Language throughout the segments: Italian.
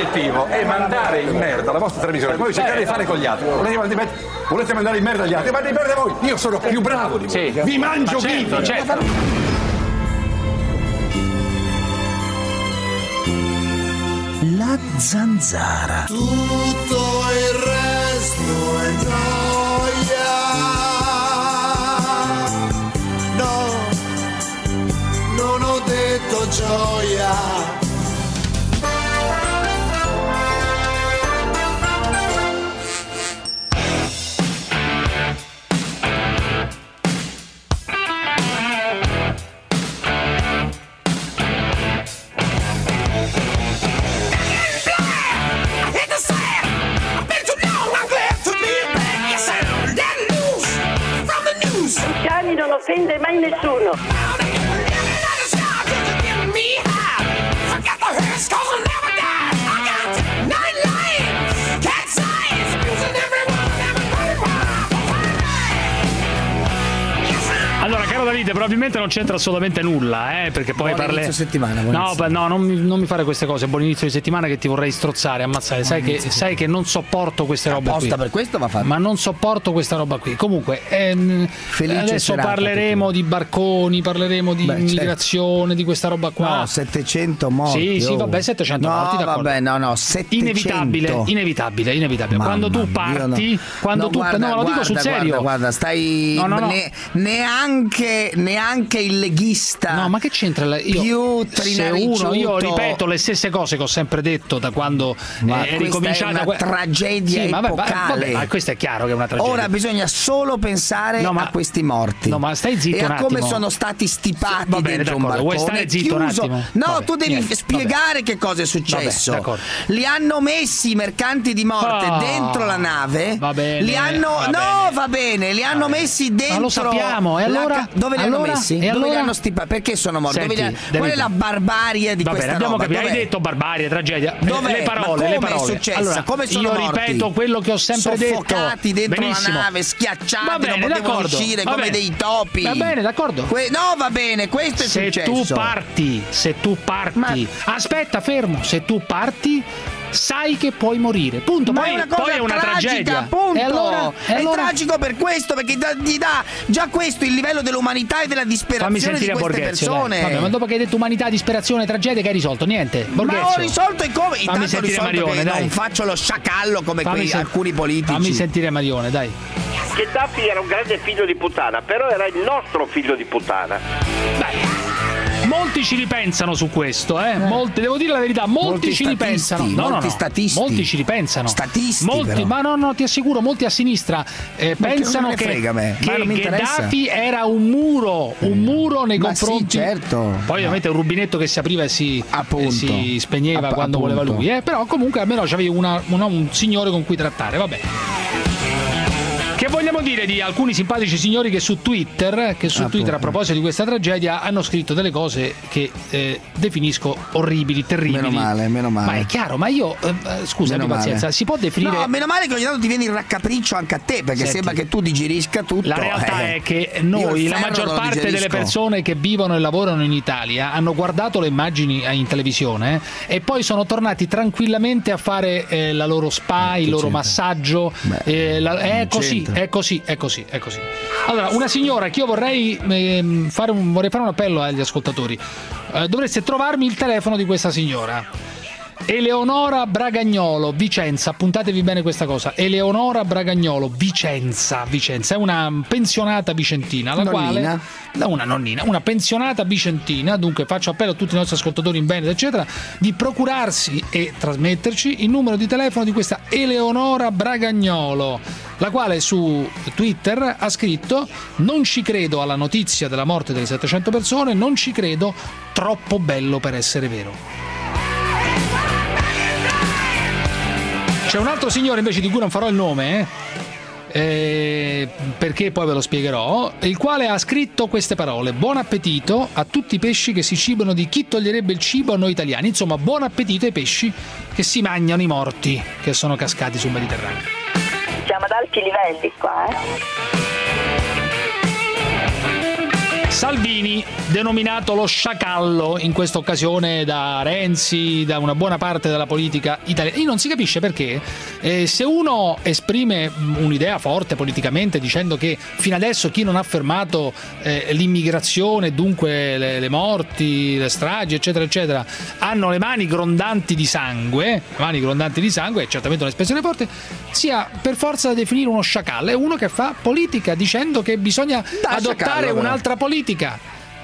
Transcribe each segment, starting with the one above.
obiettivo è mandare in merda la vostra televisione, come cercate di fare con gli altri. Volete mandare in merda gli altri? Mandate in merda voi! Io sono più bravo di voi! Vi mangio vivi! Certo. La zanzara. Tutto il resto è gioia. No, non ho detto gioia. Luciani non offende mai nessuno. Allora, caro Davide, probabilmente non c'entra assolutamente nulla, perché poi Buon inizio settimana. No, non mi fare queste cose. Buon inizio di settimana che ti vorrei strozzare, ammazzare. Sai che non sopporto queste robe qui. Apposta per questo va fatto. Ma non sopporto questa roba qui. Comunque, adesso parleremo di barconi, parleremo di immigrazione, di questa roba qua. No, 700 morti. Sì, vabbè, 700 morti, d'accordo. Vabbè, no, 700. Inevitabile. Quando tu parti, lo dico sul serio. Guarda, stai neanche il leghista. No, ma che c'entra? Io ripeto le stesse cose che ho sempre detto da quando è ricominciata. È una tragedia epocale. Ma questo è chiaro che è una tragedia. Ora bisogna solo pensare a questi morti. No, ma stai zitto e un a come attimo. sono stati stipati dentro un barcone. Vuoi stare zitto chiuso. un attimo? No, tu devi spiegare che cosa è successo. Li hanno messi i mercanti di morte dentro la nave. Va bene. Li hanno messi dentro. Ma lo sappiamo. E allora dove li hanno messi? Dove li hanno stipati? Perché sono morti? Senti, qual è la barbarie di questa abbiamo roba? capito. Hai detto barbarie, tragedia. Dov'è? Le parole. È successo? Allora, come sono io morti? ripeto quello che ho sempre detto. Soffocati dentro Benissimo. la nave, schiacciati, va bene, non potevano uscire come dei topi. Va bene, d'accordo. No, va bene, questo è successo. Se tu parti, aspetta, fermo. Se tu parti, sai che puoi morire. Punto. Ma Poi è una cosa è una tragica, tragedia. appunto. E allora? È tragico per questo, perché gli dà già questo il livello dell'umanità e della disperazione di queste persone. Vabbè, ma dopo che hai detto umanità, disperazione, tragedia, che hai risolto? Niente. Borghezio. Ma ho risolto come? Fammi sentire Marione, dai. Non faccio lo sciacallo come alcuni politici. Fammi sentire Marione, dai. Gheddafi era un grande figlio di puttana, però era il nostro figlio di puttana. Molti ci ripensano su questo, devo dire la verità, molti ci ripensano. Statisti. Molti ci ripensano. Statisti, molti, ma no, ti assicuro, molti a sinistra pensano che Gheddafi era un muro nei confronti. Sì, certo. Poi ovviamente un rubinetto che si apriva e si spegneva quando voleva lui, però comunque almeno c'avevi un signore con cui trattare, vabbè. Che vogliamo dire di alcuni simpatici signori che su Twitter a proposito di questa tragedia hanno scritto delle cose che definisco orribili, terribili. Meno male. Ma è chiaro, ma io scusami, pazienza, si può definire. No, meno male che ogni tanto ti viene il raccapriccio anche a te, perché sembra che tu digerisca tutto. La realtà è che noi, la maggior parte delle persone che vivono e lavorano in Italia, hanno guardato le immagini in televisione e poi sono tornati tranquillamente a fare la loro spa, il loro massaggio. È così. Allora, una signora che io vorrei fare un appello agli ascoltatori. Dovreste trovarmi il telefono di questa signora. Eleonora Bragagnolo, Vicenza, appuntatevi bene questa cosa. Eleonora Bragagnolo, Vicenza, è una pensionata vicentina, una pensionata vicentina, dunque faccio appello a tutti i nostri ascoltatori in Veneto, eccetera, di procurarsi e trasmetterci il numero di telefono di questa Eleonora Bragagnolo, la quale su Twitter ha scritto: non ci credo alla notizia della morte delle 700 persone, non ci credo, troppo bello per essere vero. C'è un altro signore invece di cui non farò il nome, perché poi ve lo spiegherò, il quale ha scritto queste parole: buon appetito a tutti i pesci che si cibano di chi toglierebbe il cibo a noi italiani. Insomma, buon appetito ai pesci che si mangiano i morti che sono cascati sul Mediterraneo. Siamo ad alti livelli qua, Salvini, denominato lo sciacallo in questa occasione da Renzi, da una buona parte della politica italiana. Non si capisce perché se uno esprime un'idea forte politicamente dicendo che fino adesso chi non ha fermato l'immigrazione, dunque le morti, le stragi, eccetera, eccetera, hanno le mani grondanti di sangue, è certamente un'espressione forte, sia per forza da definire uno sciacallo. È uno che fa politica dicendo che bisogna adottare un'altra politica.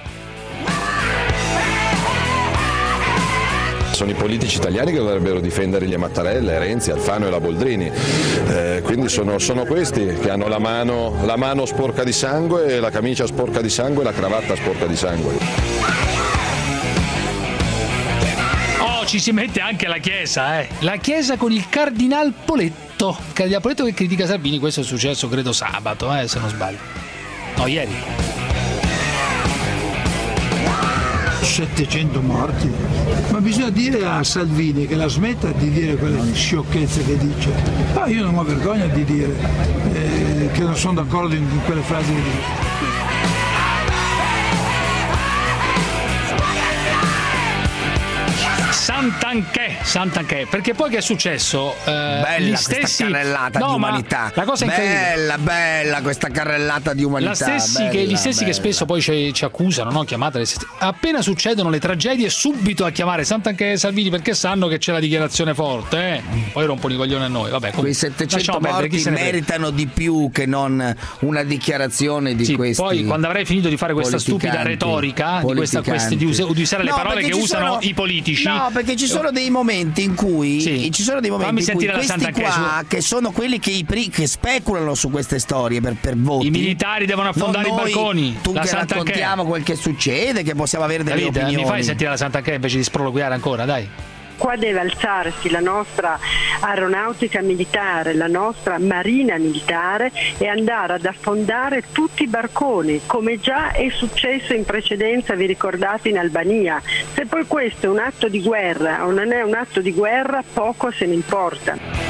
Sono i politici italiani che dovrebbero difendere gli Mattarella, Renzi, Alfano e la Boldrini, quindi sono questi che hanno la mano sporca di sangue, la camicia sporca di sangue e la cravatta sporca di sangue. Ci si mette anche la Chiesa, la Chiesa con il Cardinal Poletto. Cardinal Poletto che critica Salvini. Questo è successo credo sabato, se non sbaglio. No, ieri. 700 morti. Ma bisogna dire a Salvini che la smetta di dire quelle sciocchezze che dice. Io non ho vergogna di dire che non sono d'accordo in quelle frasi che dice. Sant'Anché, perché poi che è successo? Bella questa carrellata di umanità. La cosa bella questa carrellata di umanità. Gli stessi che spesso poi ci accusano, no? Chiamatele. Appena succedono le tragedie, subito a chiamare Sant'Anché e Salvini perché sanno che c'è la dichiarazione forte. Poi rompono i coglioni a noi. Vabbè, quei 700 morti meritano di più che non una dichiarazione di questi. Poi quando avrai finito di fare questa stupida retorica di usare le parole che usano i politici. No, perché ci sono dei momenti in cui questi qua che sono quelli che speculano su queste storie per voti. I militari devono affondare i barconi. Tu che raccontiamo quel che succede, che possiamo avere delle opinioni. Mi fai sentire la Sant'Anché invece di sproloquiare ancora, dai. Qua deve alzarsi la nostra aeronautica militare, la nostra marina militare e andare ad affondare tutti i barconi, come già è successo in precedenza, vi ricordate, in Albania. Se poi questo è un atto di guerra o non è un atto di guerra, poco se ne importa.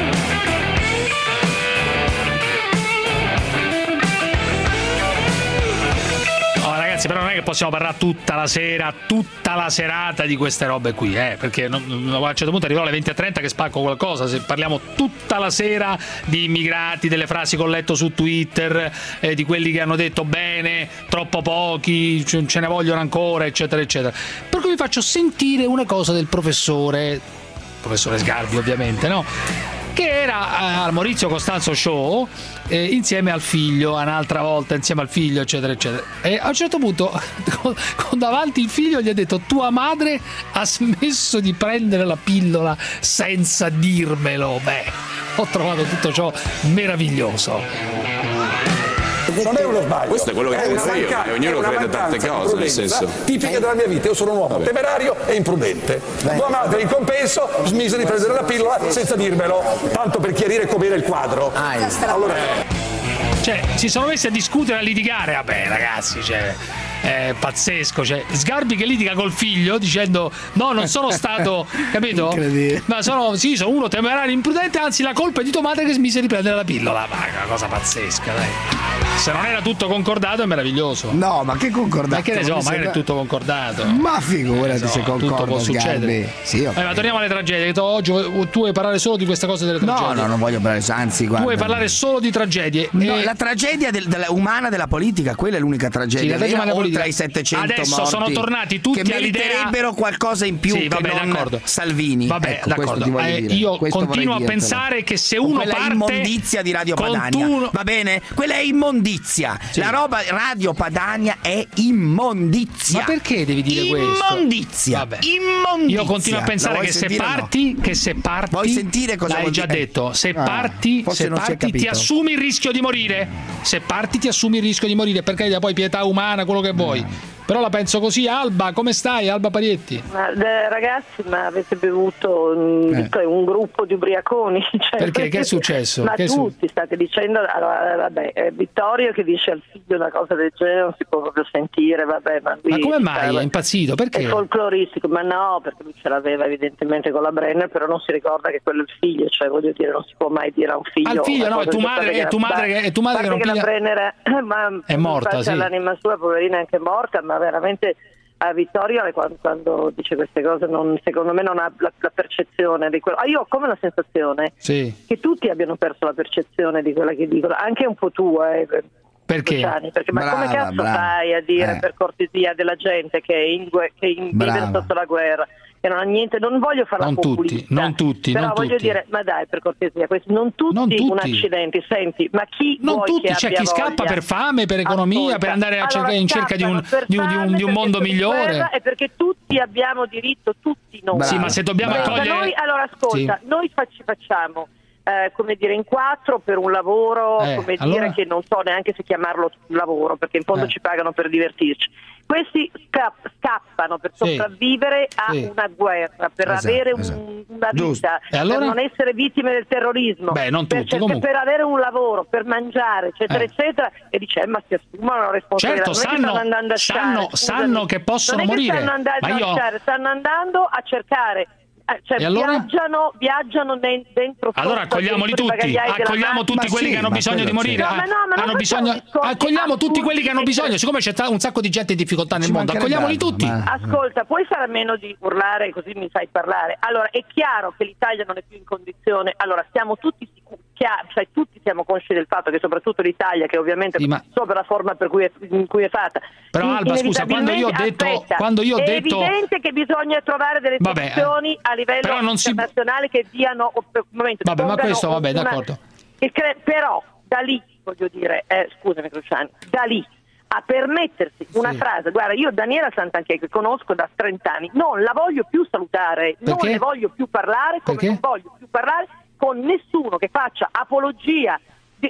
Però non è che possiamo parlare tutta la serata di queste robe qui, perché a un certo punto arriverò alle 20:30 che spacco qualcosa. Se parliamo tutta la sera di immigrati, delle frasi che ho letto su Twitter, di quelli che hanno detto bene, troppo pochi, ce ne vogliono ancora, eccetera, eccetera. Per cui vi faccio sentire una cosa del professore Sgarbi, ovviamente, no? Che era al Maurizio Costanzo Show insieme al figlio, un'altra volta insieme al figlio, eccetera, eccetera. E a un certo punto, con davanti il figlio, gli ha detto: tua madre ha smesso di prendere la pillola senza dirmelo. Ho trovato tutto ciò meraviglioso. Non è uno sbaglio. Questo è quello che penso io, e ognuno crede tante cose, nel senso. Tipica della mia vita, io sono un uomo temerario e imprudente. Tua madre in compenso smise di prendere la pillola senza dirmelo, tanto per chiarire com'era il quadro. Si sono messi a discutere, a litigare. Vabbè, ragazzi, è pazzesco. Sgarbi che litiga col figlio dicendo: no, non sono stato, capito? Ma sono uno temerario imprudente, anzi la colpa è di tua madre che smise di prendere la pillola. Ma è una cosa pazzesca, dai. Se non era tutto concordato è meraviglioso. No, ma che concordato? Ma che ne so, magari è tutto concordato. Ma figurati se concorda. Tutto può succedere. Ma torniamo alle tragedie. Oggi tu vuoi parlare solo di queste cose delle tragedie? No, non voglio parlare, anzi, guarda. Tu vuoi parlare solo di tragedie. La tragedia umana della politica, quella è l'unica tragedia. Oltre ai 700 adesso morti, sono tornati tutti che meriterebbero qualcosa in più che non d'accordo. Salvini. Vabbè, d'accordo. Io continuo a pensare che se uno parte, è immondizia di Radio Padania, va bene? Quella è immondizia. La roba Radio Padania è immondizia. Ma perché devi dire questo? Immondizia. Io continuo a pensare che se parti, vuoi sentire cosa l'hai già detto, se parti ti assumi il rischio di morire. Se parti ti assumi il rischio di morire, perché poi pietà umana, quello che vuoi. Però la penso così. Alba, come stai? Alba Parietti. Ragazzi, ma avete bevuto un gruppo di ubriaconi? Cioè, perché? Che è successo? Ma tutti state dicendo, allora, vabbè, Vittorio che dice al figlio una cosa del genere non si può proprio sentire, vabbè, ma come mai? È impazzito? Perché? È folcloristico, ma no, perché lui ce l'aveva evidentemente con la Brenner, però non si ricorda che quello è il figlio, cioè voglio dire, non si può mai dire a un figlio. Al figlio no, è tu madre che non piglia. La Brenner è morta, sì. L'anima sua, poverina, è anche morta, ma veramente a Vittorio quando dice queste cose secondo me non ha la percezione di quello. Io ho come la sensazione che tutti abbiano perso la percezione di quella che dicono, anche un po' tua, perché? Perché ma come cazzo fai a dire per cortesia della gente che vive sotto la guerra, che non ha niente, non voglio fare la populista, non tutti, però voglio dire, ma dai, per cortesia, non tutti un accidente, senti, ma chi non vuoi tutti, che c'è abbia chi scappa voglia? per fame, per economia, per andare in cerca di un mondo migliore. È perché tutti abbiamo diritto, tutti noi. Sì, ma se dobbiamo accogliere... Allora ascolta, noi facciamo come dire in 4 per un lavoro dire che non so neanche se chiamarlo lavoro, perché in fondo ci pagano per divertirci. Questi scappano per sopravvivere a una guerra, per avere una vita, allora? per non essere vittime del terrorismo, non tutti, per avere un lavoro, per mangiare, eccetera, eccetera, e dice ma si assumono la responsabilità. Certo, sanno che possono morire. Stanno andando a cercare. Cioè, allora? viaggiano dentro. Allora accogliamoli tutti, accogliamo tutti quelli che hanno bisogno di morire. Accogliamo tutti quelli che hanno bisogno, siccome c'è un sacco di gente in difficoltà nel mondo, accogliamoli tutti. Ascolta, puoi fare a meno di urlare così mi fai parlare. Allora, è chiaro che l'Italia non è più in condizione. Allora, siamo tutti sicuri, cioè tutti siamo consci del fatto che soprattutto l'Italia, che ovviamente so per la forma in cui è fatta. Però Alba, scusa, quando io ho detto è evidente che bisogna trovare delle soluzioni a livello internazionale che diano ma questo d'accordo. Però da lì, voglio dire, scusami Cruciani, da lì a permettersi una frase, guarda, io Daniela Santanchè che conosco da 30 anni non la voglio più salutare, non ne voglio più parlare, come non voglio più parlare con nessuno che faccia apologia di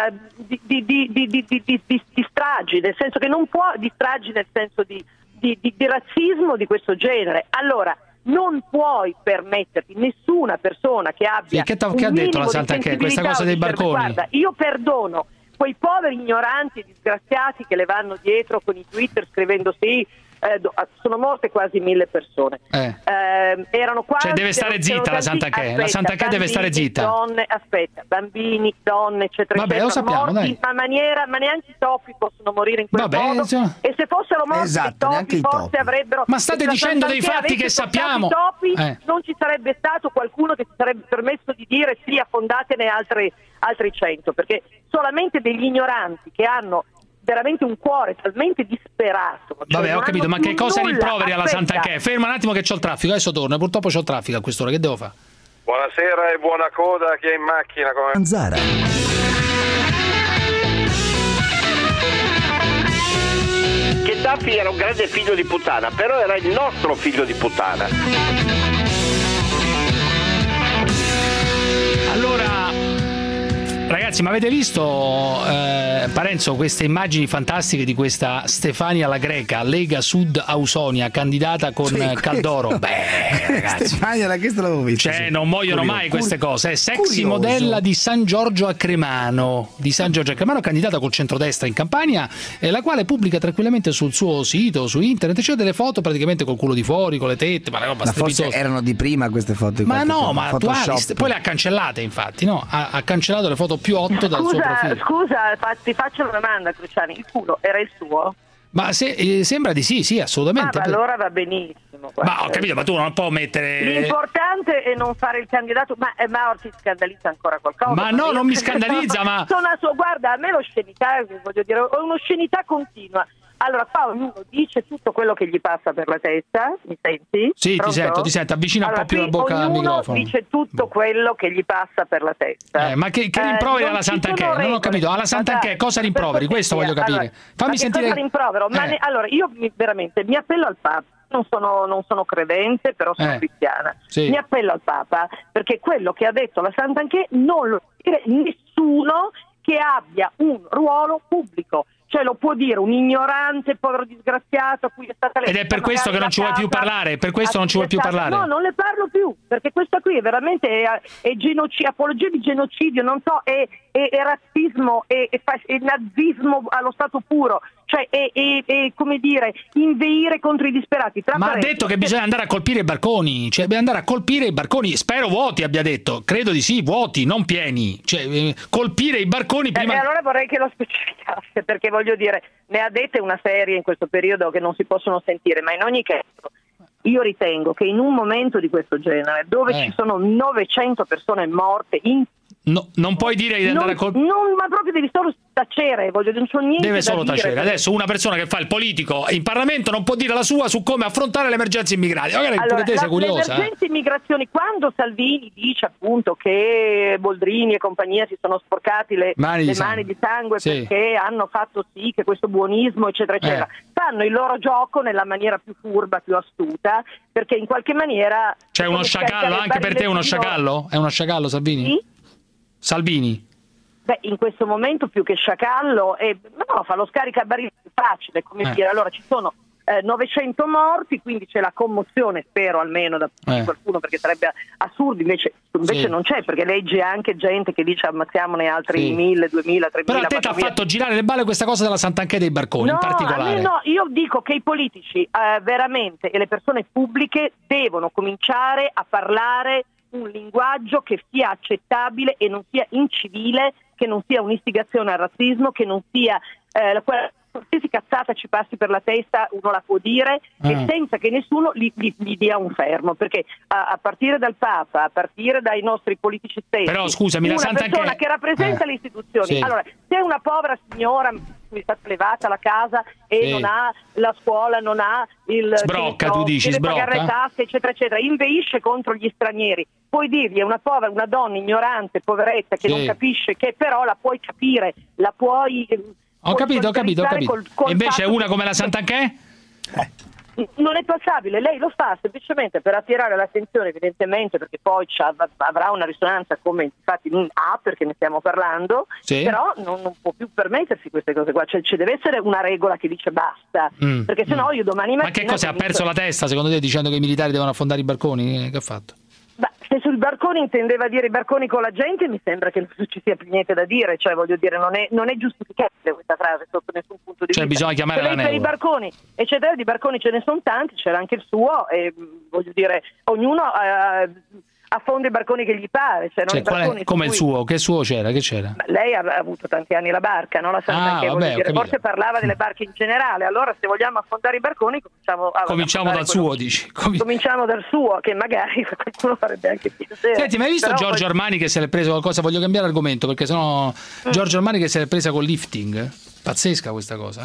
stragi, nel senso che non può, di stragi nel senso di razzismo di questo genere. Allora non puoi permetterti, nessuna persona che abbia che ha detto la Santanchè questa cosa dei barconi? Guarda, io perdono quei poveri ignoranti disgraziati che le vanno dietro con i Twitter scrivendo sono morte quasi 1000 persone. Erano quasi, deve stare zitta la Santanchè. La Santanchè deve stare zitta. Bambini, donne, eccetera. Vabbè, lo sappiamo, morti, ma neanche i topi possono morire in quel modo. E se fossero morti i topi, forse avrebbero. Ma state dicendo dei fatti che sappiamo. Topi, non ci sarebbe stato qualcuno che si sarebbe permesso di dire sì, affondatene altri 100, perché solamente degli ignoranti che hanno veramente un cuore talmente disperato. Vabbè, ho capito, ma che cosa rimproveri alla Santanchè? Ferma un attimo che c'ho il traffico, adesso torno, purtroppo c'ho il traffico a quest'ora, che devo fare? Buonasera e buona coda a chi è in macchina come Zanzara. Gheddafi era un grande figlio di puttana, però era il nostro figlio di puttana. Allora, ragazzi, ma avete visto Parenzo queste immagini fantastiche di questa Stefania la Greca, Lega Sud Ausonia, candidata con Caldoro? Beh, ragazzi, Stefania la Greca l'avevo vista. Cioè, non muoiono mai queste cose. È sexy modella di San Giorgio a Cremano, candidata col centrodestra in Campania, la quale pubblica tranquillamente sul suo sito, su internet, c'è delle foto praticamente col culo di fuori, con le tette, ma roba strepitosa. Forse erano di prima queste foto. Ma no, ma attuali. Poi le ha cancellate, infatti, no? Ha cancellato le foto più 8 dal suo profilo. Scusa, ti faccio una domanda, Cruciani, il culo era il suo? Ma sembra di sì, assolutamente. Ma allora va benissimo. Guarda. Ma ho capito, ma tu non puoi mettere... L'importante è non fare il candidato, ma ti scandalizza ancora qualcosa? Ma no, non mi scandalizza, ma... Guarda, a me l'oscenità, voglio dire, ho un'oscenità continua. Allora qua ognuno dice tutto quello che gli passa per la testa, mi senti? Sì, Pronto? ti sento, avvicina un po' più la bocca al microfono. Ognuno dice tutto quello che gli passa per la testa. Ma che rimproveri alla Santanchè? Non ho capito, alla Santanchè cosa rimproveri? Questo voglio capire. Allora, fammi sentire. Cosa rimprovero? Allora, io veramente mi appello al Papa. Non sono credente, però sono cristiana. Sì. Mi appello al Papa perché quello che ha detto la Santanchè non lo può dire nessuno che abbia un ruolo pubblico. Cioè lo può dire un ignorante, povero disgraziato a cui è stata Ed è per questo che non ci vuoi più parlare, per questo non ci vuoi più parlare. No, non ne parlo più, perché questa qui è veramente è apologia di genocidio, non so, è razzismo, è nazismo allo stato puro, cioè è come dire, inveire contro i disperati. Ma ha detto che bisogna andare a colpire i barconi, cioè bisogna andare a colpire i barconi, spero vuoti abbia detto, credo di sì, vuoti, non pieni, cioè colpire i barconi prima. E allora vorrei che lo specificasse, perché voglio dire, ne ha dette una serie in questo periodo che non si possono sentire, ma in ogni caso io ritengo che in un momento di questo genere, dove ci sono 900 persone morte non puoi dire di andare a colpire. Ma proprio devi solo tacere, non c'ho niente deve solo da tacere. dire. Adesso una persona che fa il politico in Parlamento non può dire la sua su come affrontare l'emergenza immigrati. Magari pure te sei curiosa. L'emergenza immigrazioni, quando Salvini dice appunto che Boldrini e compagnia si sono sporcati le mani di sangue perché hanno fatto sì che questo buonismo eccetera eccetera, fanno il loro gioco nella maniera più furba, più astuta, perché in qualche maniera c'è uno sciacallo, anche per te è uno sciacallo? È uno sciacallo Salvini? Sì? Salvini? Beh, in questo momento più che sciacallo fa lo scaricabarile facile, come dire, allora ci sono 900 morti, quindi c'è la commozione, spero almeno da qualcuno, perché sarebbe assurdo, invece non c'è, perché legge anche gente che dice ammazziamone altri 1000, 2000, 3000. Però a te ti ha fatto girare le balle questa cosa della Sant'Anché dei barconi in particolare. No, io dico che i politici veramente e le persone pubbliche devono cominciare a parlare un linguaggio che sia accettabile e non sia incivile, che non sia un'istigazione al razzismo, che non sia qualsiasi cazzata ci passi per la testa uno la può dire e senza che nessuno gli dia un fermo, perché a partire dal Papa, a partire dai nostri politici stessi, però scusami, una persona che rappresenta le istituzioni, allora se una povera signora cui è stata levata la casa e non ha la scuola, non ha il sbrocca, tu dici deve sbrocca, pagare le tasse eccetera eccetera, inveisce contro gli stranieri, puoi dirgli è una donna ignorante, poveretta, che non capisce, che però la puoi capire, la puoi ho capito. E invece una come la Sant'Anché? Non è passabile, lei lo fa semplicemente per attirare l'attenzione, evidentemente, perché poi avrà una risonanza come infatti ha, perché ne stiamo parlando, però non può più permettersi queste cose qua, cioè ci deve essere una regola che dice basta, perché sennò io domani mattina... Ma che cosa, ha perso la testa secondo te dicendo che i militari devono affondare i barconi? Che ha fatto? Se sul barconi intendeva dire i barconi con la gente, mi sembra che non ci sia più niente da dire, cioè voglio dire non è giustificabile questa frase sotto nessun punto di vista. Cioè bisogna chiamare la per i barconi eccetera, di barconi ce ne sono tanti, c'era anche il suo e voglio dire ognuno affonda i barconi che gli pare, come il suo, che suo c'era? Che c'era? Lei ha avuto tanti anni la barca, no? La Sant'Anché, forse parlava delle barche in generale, allora se vogliamo affondare i barconi cominciamo dal suo, dici? Cominciamo dal suo, che magari qualcuno farebbe anche piacere. Senti, ma hai visto Giorgio Armani che se l'è preso qualcosa? Voglio cambiare argomento perché sennò Giorgio Armani che se l'è presa col lifting, pazzesca questa cosa,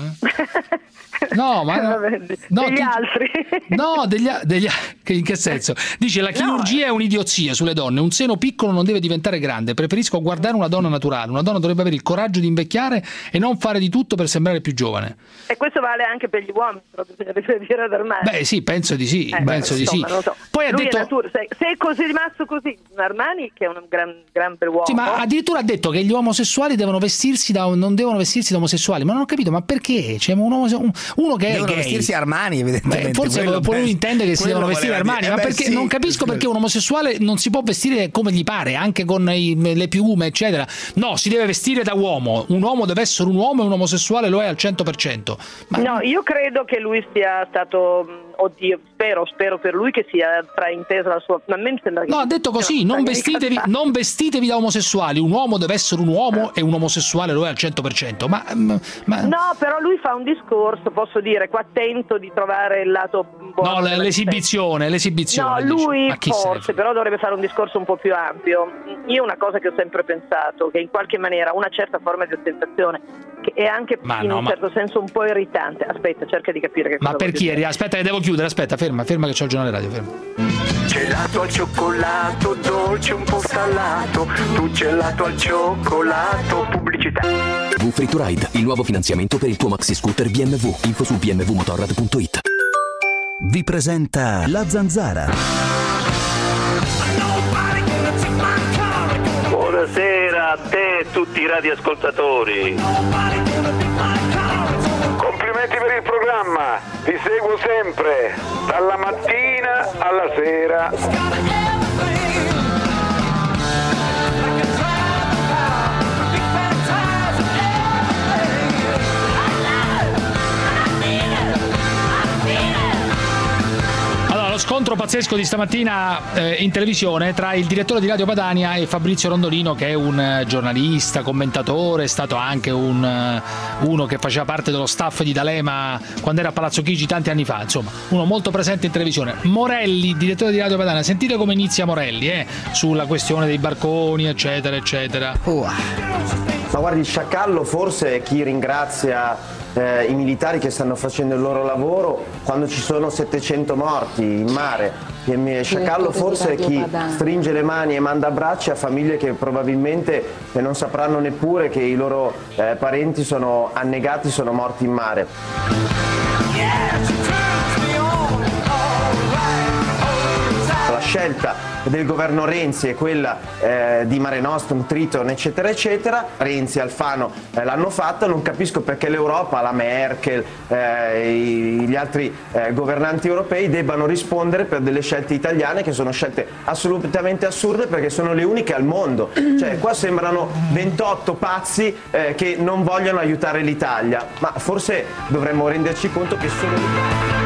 No, ma degli altri. No, in che senso? Dice la chirurgia è un'idiozia sulle donne, un seno piccolo non deve diventare grande, preferisco guardare una donna naturale, una donna dovrebbe avere il coraggio di invecchiare e non fare di tutto per sembrare più giovane. E questo vale anche per gli uomini, però bisogna dire ad Armani. Beh sì, penso di sì, Non so. Poi lui ha detto se è così rimasto così, Armani che è un gran bel uomo. Sì, ma addirittura ha detto che gli omosessuali non devono vestirsi da omosessuali, ma non ho capito, ma perché? C'è uno che devono vestirsi Armani, evidentemente. Forse lui intende che si devono vestire Armani, ma perché non capisco perché un omosessuale non si può vestire come gli pare, anche con le piume, eccetera. No, si deve vestire da uomo. Un uomo deve essere un uomo e un omosessuale lo è al 100%. No, io credo che lui sia stato, oddio, spero per lui che sia fraintesa la sua. Ma a me sembra che ha detto così, non vestitevi da omosessuali, un uomo deve essere un uomo e un omosessuale lo è al 100%. Ma no, però lui fa un discorso, posso dire, qua attento di trovare il lato buono. No, l'esibizione. No, lui forse però dovrebbe fare un discorso un po' più ampio. Io una cosa che ho sempre pensato, che in qualche maniera una certa forma di ostentazione che è anche un certo senso un po' irritante. Aspetta, cerca di capire che cosa. Ma per chi eri? Aspetta che devo chiudere, aspetta, ferma che c'ho il giornale radio, ferma. Gelato al cioccolato, dolce un po' salato, tu gelato al cioccolato, pubblicità. V-Free2Ride, il nuovo finanziamento per il tuo maxi scooter BMW. Info su bmwmotorrad.it. Vi presenta La Zanzara. Buonasera a te e tutti i radioascoltatori. programma, vi seguo sempre, dalla mattina alla sera. Lo scontro pazzesco di stamattina in televisione tra il direttore di Radio Padania e Fabrizio Rondolino, che è un giornalista, commentatore, è stato anche uno che faceva parte dello staff di D'Alema quando era a Palazzo Chigi tanti anni fa, insomma, uno molto presente in televisione. Morelli, direttore di Radio Padania, sentite come inizia Morelli sulla questione dei barconi, eccetera, eccetera. Ma guardi, il sciacallo forse è chi ringrazia i militari che stanno facendo il loro lavoro quando ci sono 700 morti in mare. Il sciacallo forse è chi stringe le mani e manda abbracci a famiglie che probabilmente non sapranno neppure che i loro parenti sono annegati, sono morti in mare. La scelta del governo Renzi è quella di Mare Nostrum, Triton, eccetera eccetera. Renzi e Alfano l'hanno fatta, non capisco perché l'Europa, la Merkel, gli altri governanti europei debbano rispondere per delle scelte italiane che sono scelte assolutamente assurde, perché sono le uniche al mondo. Cioè qua sembrano 28 pazzi che non vogliono aiutare l'Italia, ma forse dovremmo renderci conto che solo l'Italia.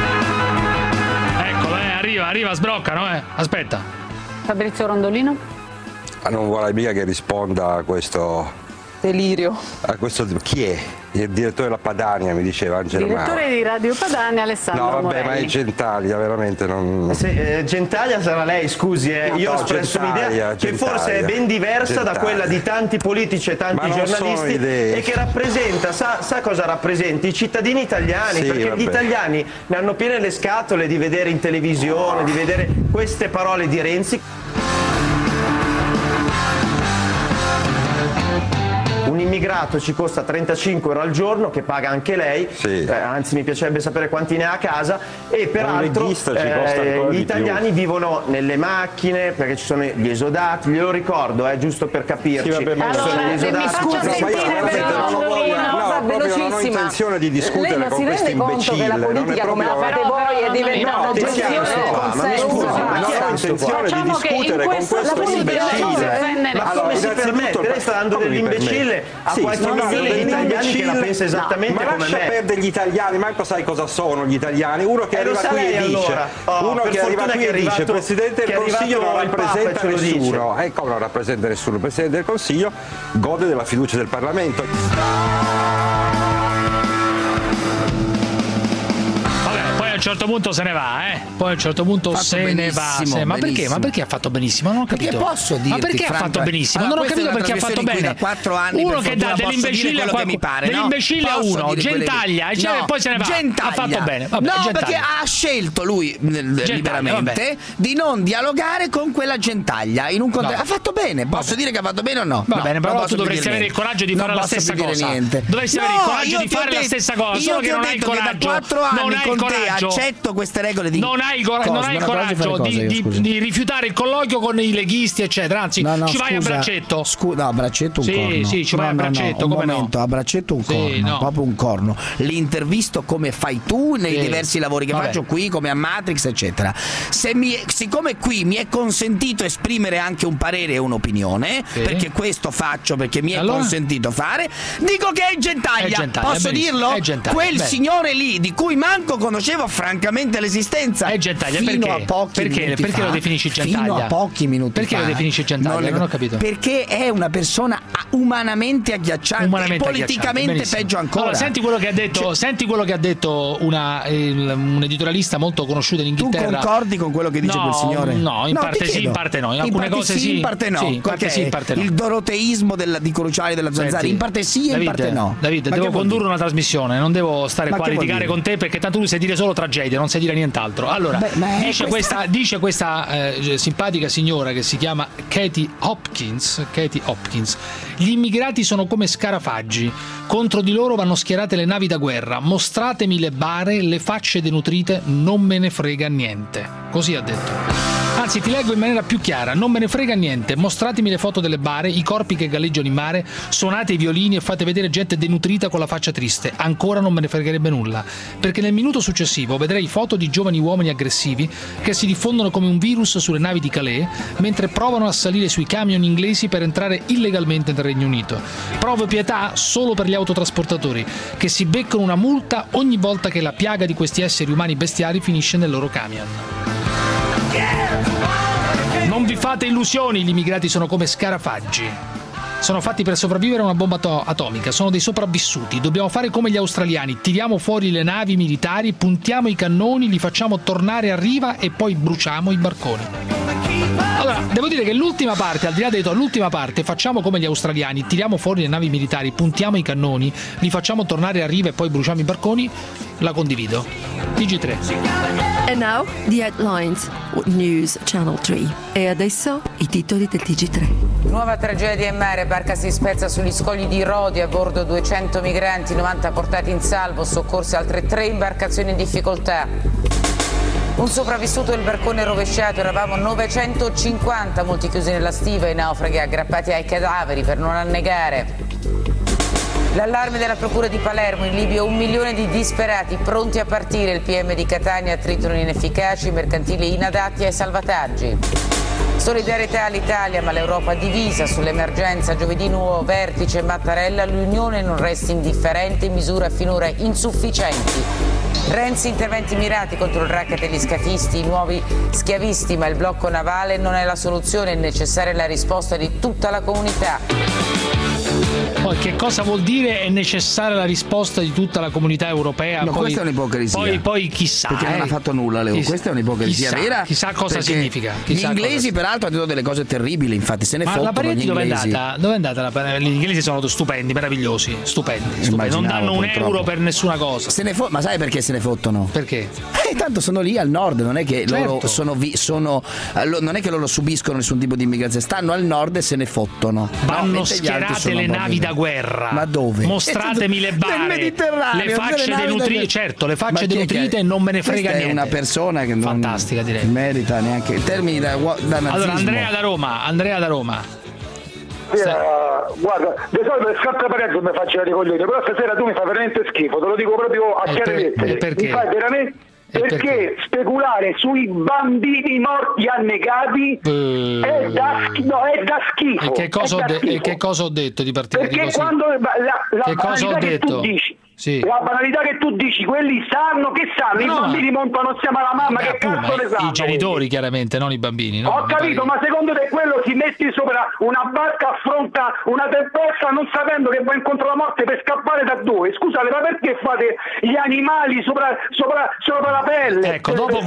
Arriva, sbroccano, aspetta. Fabrizio Rondolino? Non vuole mica che risponda a questo delirio. Chi è? Il direttore della Padania, mi diceva Angelo Mauro. Direttore di Radio Padania, Alessandro No, vabbè, Morelli. ma è Gentaglia, veramente non... Gentaglia sarà lei, scusi, io ho espresso un'idea che forse è ben diversa da quella di tanti politici e tanti giornalisti e che rappresenta, sa cosa rappresenta? I cittadini italiani, perché gli italiani ne hanno piene le scatole di vedere in televisione, di vedere queste parole di Renzi. Un immigrato ci costa 35 euro al giorno, che paga anche lei, anzi mi piacerebbe sapere quanti ne ha a casa, e peraltro gli italiani vivono nelle macchine perché ci sono gli esodati, glielo ricordo, giusto per capirci. Sì, vabbè, allora, mi scusi, non ho intenzione di discutere con questo imbecille. La politica come la fate voi è diventata gestione del consenso. Non ho intenzione di discutere con questo imbecille. Ma come si permette? Lei sta dando dell'imbecille a qualche milione di italiani che la pensa esattamente come me. Ma lascia perdere gli italiani, manco sai cosa sono gli italiani. Uno che arriva qui e dice, il Presidente del Consiglio non rappresenta nessuno. Come non rappresenta nessuno? Il Presidente del Consiglio gode della fiducia del Parlamento. A un certo punto se ne va, Poi a un certo punto se ne va. Ma perché? Ma perché ha fatto benissimo? Non ho capito. Perché posso dirti, ma perché ha fatto benissimo? Allora, non ho capito perché ha fatto bene. Da 4 anni uno che dà dell'imbecille a dell'imbecille a uno, Gentaglia, e poi se ne va. Gentaglia. Ha fatto bene. Vabbè, no, perché ha scelto lui liberamente di non dialogare con quella Gentaglia in un contesto. Ha fatto bene. Posso dire che ha fatto bene o no? Va bene, però tu dovresti avere il coraggio di fare la stessa cosa. Dovresti avere il coraggio di fare la stessa cosa, solo che non hai il coraggio. Da 4 anni con te accetto queste regole di non hai il coraggio di rifiutare il colloquio con i leghisti, eccetera. Anzi, ci vai a braccetto. No, a braccetto un corno. Sì, ci vai a braccetto. Come no? A braccetto un corno, proprio un corno. L'intervisto come fai tu nei diversi lavori che faccio qui, come a Matrix, eccetera. Siccome qui mi è consentito esprimere anche un parere e un'opinione, perché questo faccio, perché mi è consentito fare, dico che è Gentaglia. Posso dirlo? Quel signore lì di cui manco conoscevo francamente l'esistenza. È Gentaglia, perché lo definisci Gentaglia? Fino a pochi minuti perché fa. Lo definisci Gentaglia? Non ho capito. Perché è una persona umanamente agghiacciante e politicamente peggio ancora. Allora, senti quello che ha detto un editorialista molto conosciuto in Inghilterra. Tu concordi con quello che dice quel signore? No, in parte sì, in parte no. In alcune cose sì, in parte no. In parte sì, in parte no. Il doroteismo di Cruciale della Zanzara, in parte sì e in parte no. Davide, devo condurre una trasmissione, non devo stare qua a litigare con te, perché tanto tu sai dire solo tragedia, non sai dire nient'altro. Allora, dice questa simpatica signora che si chiama Katie Hopkins, gli immigrati sono come scarafaggi, contro di loro vanno schierate le navi da guerra, mostratemi le bare, le facce denutrite, non me ne frega niente. Così ha detto. Anzi, ti leggo in maniera più chiara: non me ne frega niente, mostratemi le foto delle bare, i corpi che galleggiano in mare, suonate i violini e fate vedere gente denutrita con la faccia triste. Ancora non me ne fregherebbe nulla, perché nel minuto successivo vedrei foto di giovani uomini aggressivi che si diffondono come un virus sulle navi di Calais mentre provano a salire sui camion inglesi per entrare illegalmente nel Regno Unito. Provo pietà solo per gli autotrasportatori, che si beccano una multa ogni volta che la piaga di questi esseri umani bestiali finisce nel loro camion. Non vi fate illusioni, gli immigrati sono come scarafaggi. Sono fatti per sopravvivere a una bomba atomica, sono dei sopravvissuti. Dobbiamo fare come gli australiani: tiriamo fuori le navi militari, puntiamo i cannoni, li facciamo tornare a riva e poi bruciamo i barconi. Allora, devo dire che l'ultima parte, al di là di tutto, l'ultima parte, facciamo come gli australiani, tiriamo fuori le navi militari, puntiamo i cannoni, li facciamo tornare a riva e poi bruciamo i barconi, la condivido. TG3. And now the headlines, News Channel 3. E adesso i titoli del TG3. Nuova tragedia in mare, barca si spezza sugli scogli di Rodi, a bordo 200 migranti, 90 portati in salvo, soccorse altre 3 imbarcazioni in difficoltà. Un sopravvissuto del barcone rovesciato, eravamo 950, molti chiusi nella stiva, i naufraghi aggrappati ai cadaveri per non annegare. L'allarme della Procura di Palermo, in Libia 1 milione di disperati pronti a partire, il PM di Catania, Triton inefficaci, mercantili inadatti ai salvataggi. Solidarietà all'Italia, ma l'Europa divisa sull'emergenza, giovedì nuovo vertice Mattarella, l'Unione non resti indifferente in misure finora insufficienti. Renzi, interventi mirati contro il racket degli scafisti, i nuovi schiavisti, ma il blocco navale non è la soluzione, è necessaria la risposta di tutta la comunità. Poi che cosa vuol dire è necessaria la risposta di tutta la comunità europea? No, poi, questa è un'ipocrisia. Poi chissà. Perché non ha fatto nulla, Leo. Questa è un'ipocrisia vera. Chissà cosa significa. Gli inglesi, peraltro, hanno detto delle cose terribili, infatti se ne fottono. Ma la Parietti dove è andata? Gli inglesi sono stupendi, meravigliosi, stupendi. Non danno un euro per nessuna cosa. Ma sai perché se ne fottono? Perché? Tanto sono lì al nord, non è che loro non è che loro subiscono nessun tipo di immigrazione, stanno al nord e se ne fottono. Vanno schierate le navi da guerra. Ma dove? Mostratemi le bare, le facce denutrite, certo, le facce denutrite e non me ne frega niente. È una persona che fantastica, direi. Non merita neanche termini da nazismo. Allora, Andrea da Roma. Guarda, di solito le scatta parenti mi faccio le coglioni, però stasera tu mi fai veramente schifo, te lo dico proprio a chiare lettere. Mi fai veramente. Perché speculare sui bambini morti annegati è da schifo. E che cosa ho detto di partire? Perché quando la banalità che tu dici, la banalità che tu dici, quelli sanno, i bambini montano assieme alla mamma, che cazzo ne sanno? I genitori chiaramente, non i bambini. Ho capito, ma secondo te quello si mette sopra una barca, affronta una tempesta non sapendo che va incontro alla morte per scappare da dove? Scusate, ma perché fate gli animali sopra la pelle? Ecco, dopo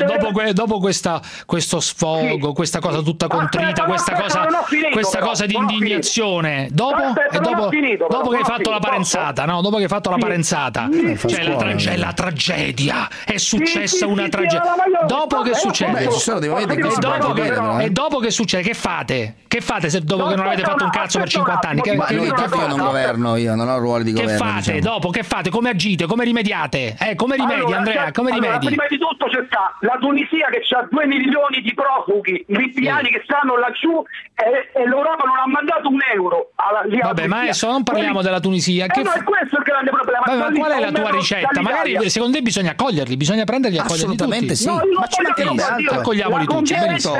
questo sfogo, questa cosa tutta contrita, questa cosa di indignazione, dopo che hai fatto la parenzata, no? Dopo che hai fatto la parenzata, c'è la tragedia, è successa una tragedia. Dopo che succede? E dopo che succede? Che fate? Che fate se dopo che non avete fatto un cazzo per 50 anni? Io non governo, io non ho ruoli di governo. Che fate dopo? Che fate? Come agite? Come rimediate? Come rimedi, Andrea? Come rimedi? Prima di tutto c'è la Tunisia che ha 2 milioni di profughi libiani che stanno laggiù e l'Europa non ha mandato un euro vabbè, ma adesso non parliamo della Tunisia. No, è questo il grande problema. Ma qual è la tua ricetta? Magari secondo te bisogna accoglierli, bisogna prenderli e accoglierli tutti. Assolutamente sì. Ma ci mancherebbe, accogliamoli tutti,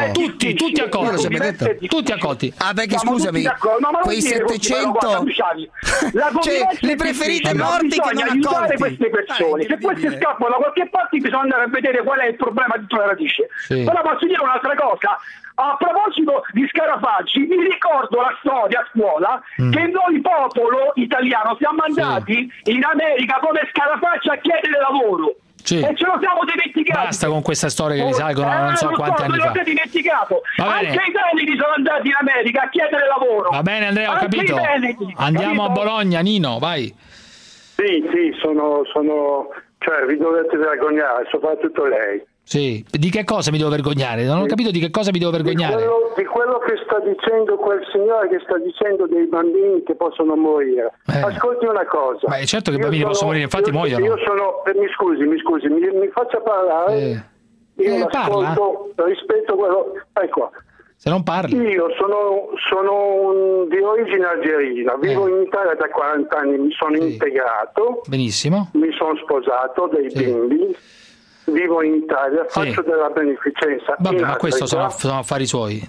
tutti accolti. Perché scusami, quei 700 le preferite morti che non aiutare queste persone. Se questi scappano da qualche parte bisogna andare a vedere qual è il problema di tutta la radice. Però posso dire un'altra cosa. A proposito di scarafaggi, vi ricordo la storia a scuola che noi popolo italiano siamo andati in America come scarafaggi a chiedere lavoro. E ce lo siamo dimenticati. Basta con questa storia che risalgono non so quanti anni fa. Dimenticato. Anche i veneti sono andati in America a chiedere lavoro. Va bene, Andrea, ho capito. Andiamo a Bologna, Nino, vai. Sì, sono cioè vi dovete vergognare, soprattutto lei. Sì, di che cosa mi devo vergognare? Non ho capito di che cosa mi devo vergognare. Di quello che sta dicendo quel signore che sta dicendo dei bambini che possono morire. Ascolti una cosa. Ma è certo che i bambini possono morire, infatti muoiono. Mi scusi, mi faccia parlare. Io ascolto, rispetto a quello. Ecco. Se non parli. Io sono di origine algerina, vivo in Italia da 40 anni, mi sono integrato. Benissimo. Mi sono sposato, ho dei bimbi. Vivo in Italia, faccio della beneficenza. Vabbè, ma questo sono affari suoi.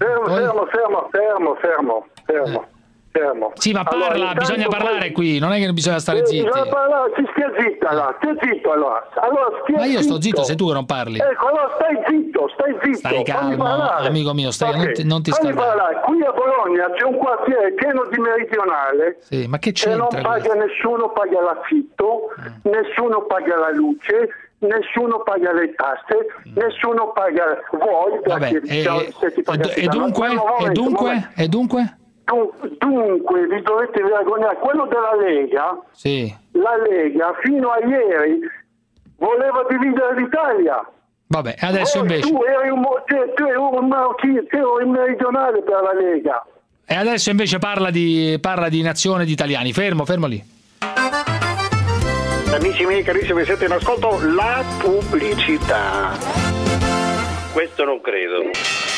Fermo. Sì, ma parla, bisogna parlare qui, non è che bisogna stare zitti. Bisogna parlare, si stia zitta allora, stia zitto allora. Ma io sto zitto, sei tu che non parli. Ecco, allora stai zitto. Stai calmo, amico mio, non ti scaldare. Qui a Bologna c'è un quartiere pieno di meridionale. Sì, ma che c'entra? E non paga nessuno, paga l'affitto, nessuno paga la luce. Nessuno paga le tasse, nessuno paga voi. Vabbè, e dunque? Dunque vi dovete vergognare. Quello della Lega, la Lega fino a ieri voleva dividere l'Italia. Vabbè, adesso invece tu eri un meridionale per la Lega. E adesso invece parla di nazione di italiani. Fermo lì. Amici miei carissimi, siete in ascolto, la pubblicità. Questo non credo.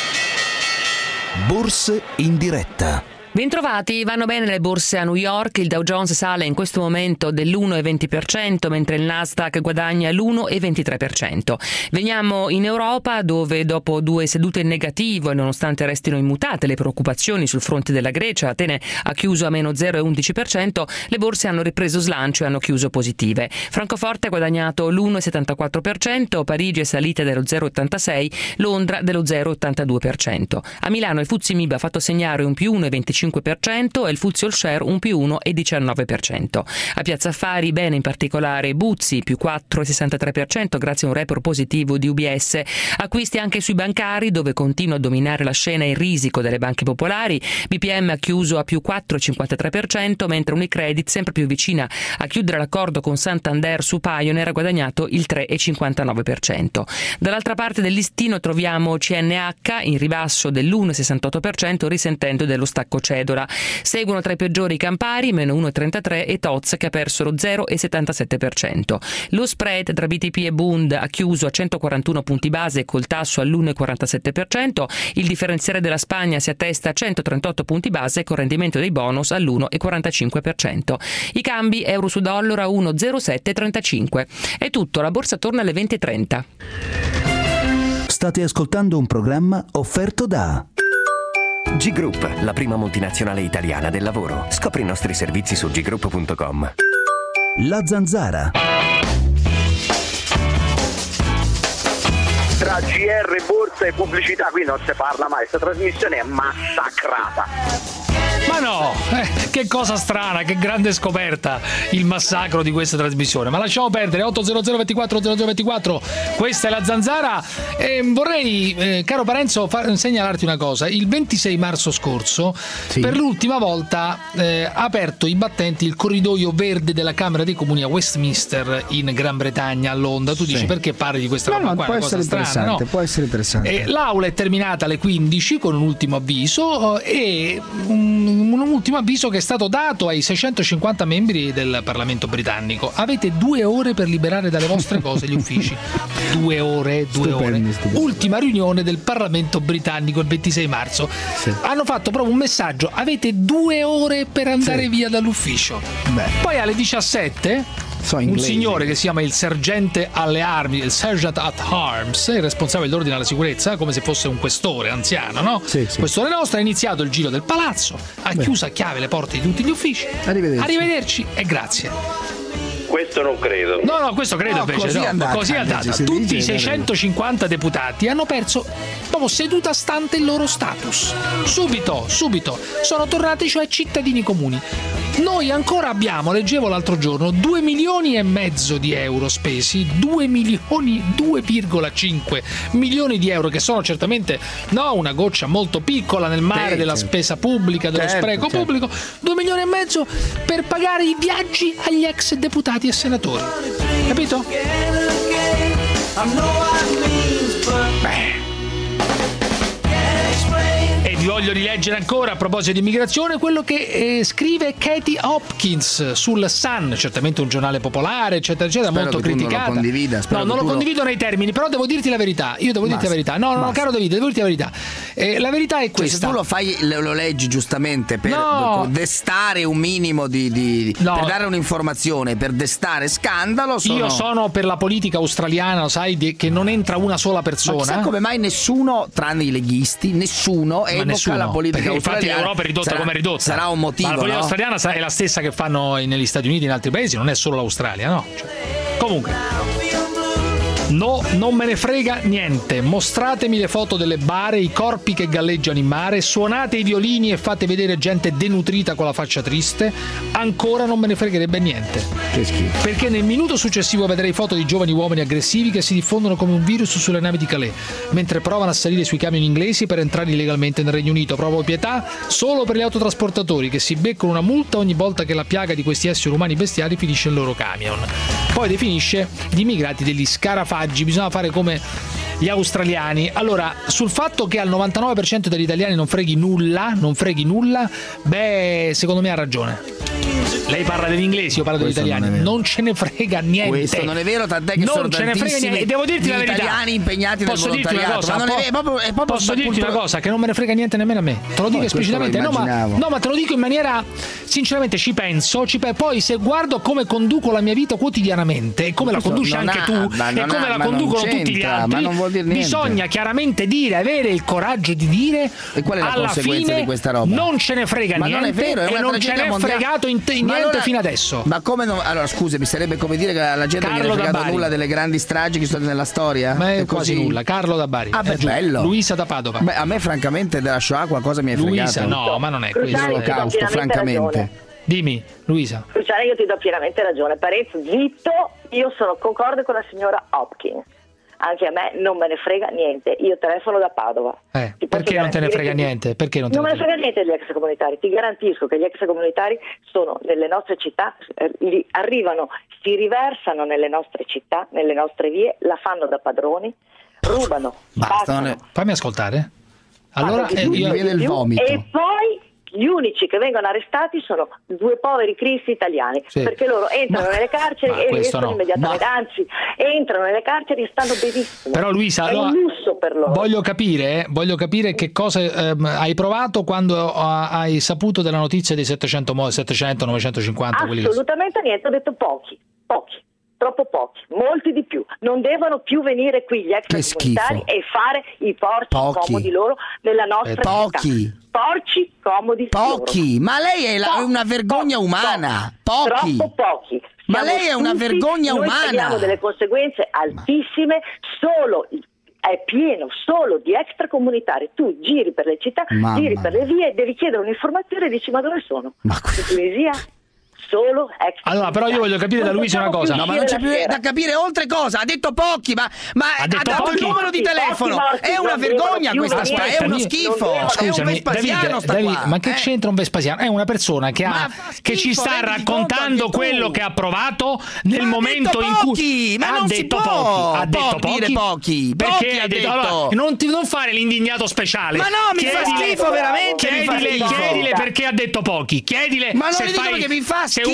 Borse in diretta. Bentrovati, vanno bene le borse a New York, il Dow Jones sale in questo momento dell'1,20%, mentre il Nasdaq guadagna l'1,23%. Veniamo in Europa, dove dopo 2 sedute in negativo e nonostante restino immutate le preoccupazioni sul fronte della Grecia, Atene ha chiuso a meno 0,11%, le borse hanno ripreso slancio e hanno chiuso positive. Francoforte ha guadagnato l'1,74%, Parigi è salita dello 0,86%, Londra dello 0,82%. A Milano il FTSE MIB ha fatto segnare un più 1,25% e il FTSE All Share un più 1,19%. A Piazza Affari bene in particolare Buzzi più 4,63% grazie a un report positivo di UBS. Acquisti anche sui bancari, dove continua a dominare la scena il risico delle banche popolari. BPM ha chiuso a più 4,53%, mentre Unicredit, sempre più vicina a chiudere l'accordo con Santander su Pioneer, ha guadagnato il 3,59%. Dall'altra parte del listino troviamo CNH in ribasso dell'1,68%, risentendo dello stacco cedola. Seguono tra i peggiori Campari, meno 1,33%, e Toz, che ha perso lo 0,77%. Lo spread tra BTP e Bund ha chiuso a 141 punti base col tasso all'1,47%, il differenziale della Spagna si attesta a 138 punti base con rendimento dei bonus all'1,45%. I cambi euro su dollaro a 1,0735. È tutto, la borsa torna alle 20:30. State ascoltando un programma offerto da G Group, la prima multinazionale italiana del lavoro. Scopri i nostri servizi su group.com. La Zanzara. Tra GR, borsa e pubblicità qui non si parla mai, questa trasmissione è massacrata. Ma no, che cosa strana, che grande scoperta il massacro di questa trasmissione. Ma lasciamo perdere. 800 24 0024, questa è la Zanzara. Vorrei, caro Parenzo, segnalarti una cosa. Il 26 marzo scorso, per l'ultima volta, ha aperto i battenti il corridoio verde della Camera dei Comuni a Westminster in Gran Bretagna, a Londra. Tu dici perché parli di questa roba qua? Può essere strana, no? Può essere interessante. L'aula è terminata alle 15 con un ultimo avviso e un ultimo avviso che è stato dato ai 650 membri del Parlamento britannico. Avete 2 ore per liberare dalle vostre cose gli uffici. 2 ore. Ultima riunione del Parlamento britannico il 26 marzo. Hanno fatto proprio un messaggio: avete 2 ore per andare via dall'ufficio. Poi alle 17 un signore che si chiama il sergente alle armi, il Sergeant at Arms, il responsabile dell'ordine alla sicurezza, come se fosse un questore anziano, no? Questore nostro, ha iniziato il giro del palazzo, ha chiuso a chiave le porte di tutti gli uffici. Arrivederci e grazie. Questo non credo. No, questo credo invece. Così è andata. Tutti i 650 deputati hanno perso proprio seduta stante il loro status. Subito. Sono tornati, cioè, cittadini comuni. Noi ancora abbiamo, leggevo l'altro giorno, 2,5 milioni di euro spesi, 2,5 milioni di euro, che sono certamente una goccia molto piccola nel mare della spesa pubblica, dello spreco pubblico. 2,5 milioni per pagare i viaggi agli ex deputati e senatori. Capito? voglio rileggere ancora a proposito di immigrazione quello che scrive Katie Hopkins sul Sun, certamente un giornale popolare, eccetera, eccetera, molto criticata. Non lo condivido nei termini, però devo dirti la verità. Io devo dirti la verità. No, caro Davide, devo dirti la verità. La verità è questa. Se tu lo fai, lo leggi giustamente per destare un minimo per dare un'informazione, per destare scandalo. Io sono per la politica australiana, lo sai, che non entra una sola persona. Ma chissà come mai nessuno, tranne i leghisti, nessuno evoca la politica australiana. Infatti l'Europa è ridotta come è ridotta. Sarà un motivo. Ma la politica australiana è la stessa che fanno negli Stati Uniti e in altri paesi, non è solo l'Australia, no? Comunque. No, non me ne frega niente. Mostratemi le foto delle bare, i corpi che galleggiano in mare, suonate i violini e fate vedere gente denutrita con la faccia triste. Ancora non me ne fregherebbe niente. Che schifo. Perché nel minuto successivo vedrei foto di giovani uomini aggressivi che si diffondono come un virus sulle navi di Calais, mentre provano a salire sui camion inglesi per entrare illegalmente nel Regno Unito. Provo pietà solo per gli autotrasportatori che si beccano una multa ogni volta che la piaga di questi esseri umani bestiali finisce nel loro camion. Poi definisce gli immigrati degli scarafaggi. Bisogna fare come gli australiani. Allora, sul fatto che al 99% degli italiani non freghi nulla, beh, secondo me ha ragione. Lei parla degli inglesi, io parlo degli italiani. Non ce ne frega niente. Questo non è vero, tant'è che sono tantissimi devo dirti la verità. Italiani impegnati nel volontariato. Posso dirti una cosa, che non me ne frega niente nemmeno a me. Te lo dico esplicitamente. Ma te lo dico in maniera, sinceramente ci penso. Poi se guardo come conduco la mia vita quotidianamente e come la conduci anche tu e come la conducono tutti gli altri, bisogna chiaramente dire, avere il coraggio di dire alla fine non ce ne frega niente e non ce n'è fregato niente fino adesso. Ma come non? Allora scusa, mi sarebbe come dire che la gente non gli ha fregato nulla delle grandi stragi che sono state nella storia? Ma è quasi nulla. Carlo da Bari. Bello. Luisa da Padova. Beh, a me francamente della Shoah qualcosa mi è fregato. Luisa, no, ma non è questo. L'olocausto, francamente. Dimmi, Luisa. Cruciani, io ti do pienamente ragione. Parenzo, zitto, io sono concorde con la signora Hopkins. Anche a me non me ne frega niente. Io telefono da Padova. Perché non te ne frega niente? Perché non me ne frega niente degli extracomunitari. Ti garantisco che gli extracomunitari sono nelle nostre città, arrivano, si riversano nelle nostre città, nelle nostre vie, la fanno da padroni, rubano. Basta. Fammi ascoltare. Allora mi viene il vomito. E poi gli unici che vengono arrestati sono due poveri cristi italiani, perché loro entrano nelle carceri e escono immediatamente, anzi entrano nelle carceri e stanno benissimo. Però Luisa, è un lusso per loro. Voglio capire che cosa hai provato quando hai saputo della notizia dei 700, 950. Assolutamente niente, ho detto pochi. Troppo pochi, molti di più. Non devono più venire qui gli extracomunitari e fare i porci comodi loro nella nostra città. Porci comodi loro. Ma lei è una vergogna umana. Troppo pochi. Ma lei è una vergogna umana. Noi abbiamo delle conseguenze altissime. È pieno solo di extracomunitari. Tu giri per le città, giri per le vie, devi chiedere un'informazione e dici: ma dove sono? In Tunisia? Solo allora, però io voglio capire da Luisa una cosa. No, ma non c'è più da capire oltre cosa. Ha detto pochi, ma ha dato il numero di telefono. È una vergogna questa storia, è uno schifo. Scusami, Davide, ma che c'entra un Vespasiano? È una persona che ci sta raccontando quello che ha provato nel momento in cui ha detto pochi. Perché ha detto allora, non fare l'indignato speciale. Ma no, mi fa schifo veramente. Chiedile perché ha detto pochi. Chiedile che mi fa se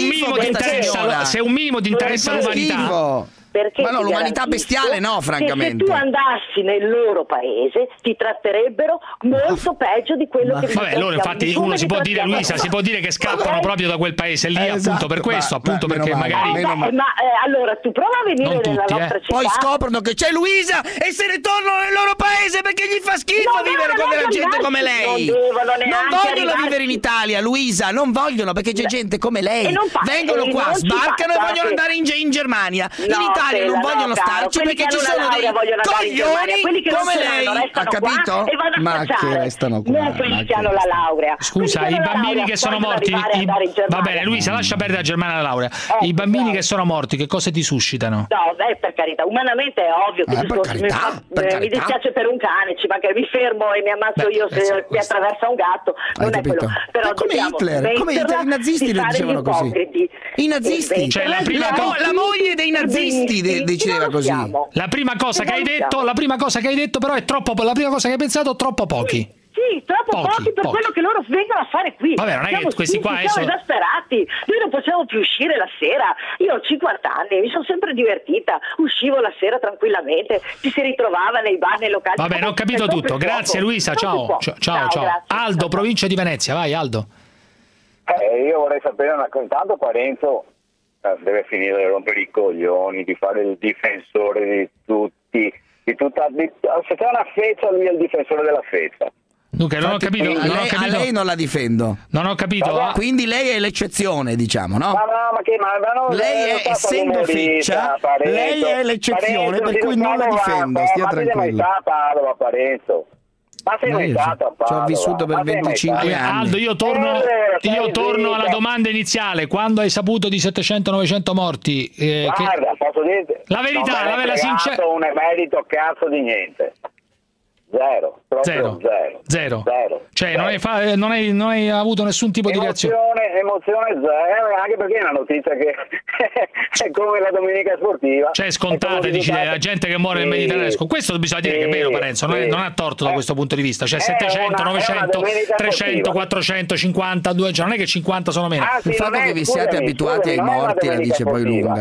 un minimo di interesse all'umanità. Perché ma no, l'umanità bestiale no, francamente. Se tu andassi nel loro paese ti tratterebero molto peggio di quello che vabbè, loro infatti uno si può dire, Luisa, si può dire che scappano proprio da quel paese lì, appunto per questo, appunto perché magari allora tu prova a venire nella nostra città. Poi scoprono che c'è Luisa e se ne tornano nel loro paese perché gli fa schifo vivere con della gente come lei. Non vogliono vivere in Italia, Luisa, non vogliono, perché c'è gente come lei. Vengono qua, sbarcano e vogliono andare in Germania. In Italia non vogliono starci perché ci sono dei coglioni come lei, ha capito? Ma che restano qua, non quelli che hanno la laurea. Scusa, i bambini che sono morti, va bene Luisa, lascia perdere la Germania e la laurea. I bambini che sono morti, che cosa ti suscitano? No, per carità, umanamente è ovvio che mi dispiace per un cane, mi fermo e mi ammazzo io se mi attraversa un gatto, non è quello. Però come Hitler, i nazisti lo dicevano così. I nazisti, cioè la moglie dei nazisti decideva così. La prima cosa che hai detto però è troppo, la prima cosa che hai pensato troppo pochi. Sì, troppo pochi per quello che loro vengono a fare qui. Vabbè, non è che questi qua siamo esasperati. Noi non possiamo più uscire la sera. Io ho 50 anni, mi sono sempre divertita. Uscivo la sera tranquillamente, ci si ritrovava nei bar, nei locali. Vabbè, non ho capito tutto. Grazie Luisa, ciao. Ciao. Aldo, provincia di Venezia, vai Aldo. Io vorrei sapere intanto Parenzo deve finire di rompere i coglioni, di fare il difensore di tutti. Se c'è una feccia, lui è il difensore della feccia. Dunque, non ho capito. A lei non la difendo. Non ho capito. Quindi lei è l'eccezione, diciamo, no? Lei è, essendo feccia, lei è l'eccezione, per cui non la difendo, stia tranquillo. Parenzo. Ma sei mai stato a Padova? Ci ho vissuto per 25 anni. Aldo, io torno alla domanda iniziale. Quando hai saputo di 700-900 morti? Guarda, posso dirti? La verità, la sincera. Non è merito cazzo di niente. Zero. Cioè, non hai avuto nessun tipo di reazione? Emozione zero, anche perché è una notizia che è come la domenica sportiva. Cioè, scontata, dici, la gente che muore nel Mediterraneo. Questo bisogna dire che è vero, Parenzo, non ha torto da questo punto di vista. Cioè, 700, 900, 300, 400, 50, 200, non è che 50 sono meno. Il fatto che vi siate abituati ai morti la dice poi lunga.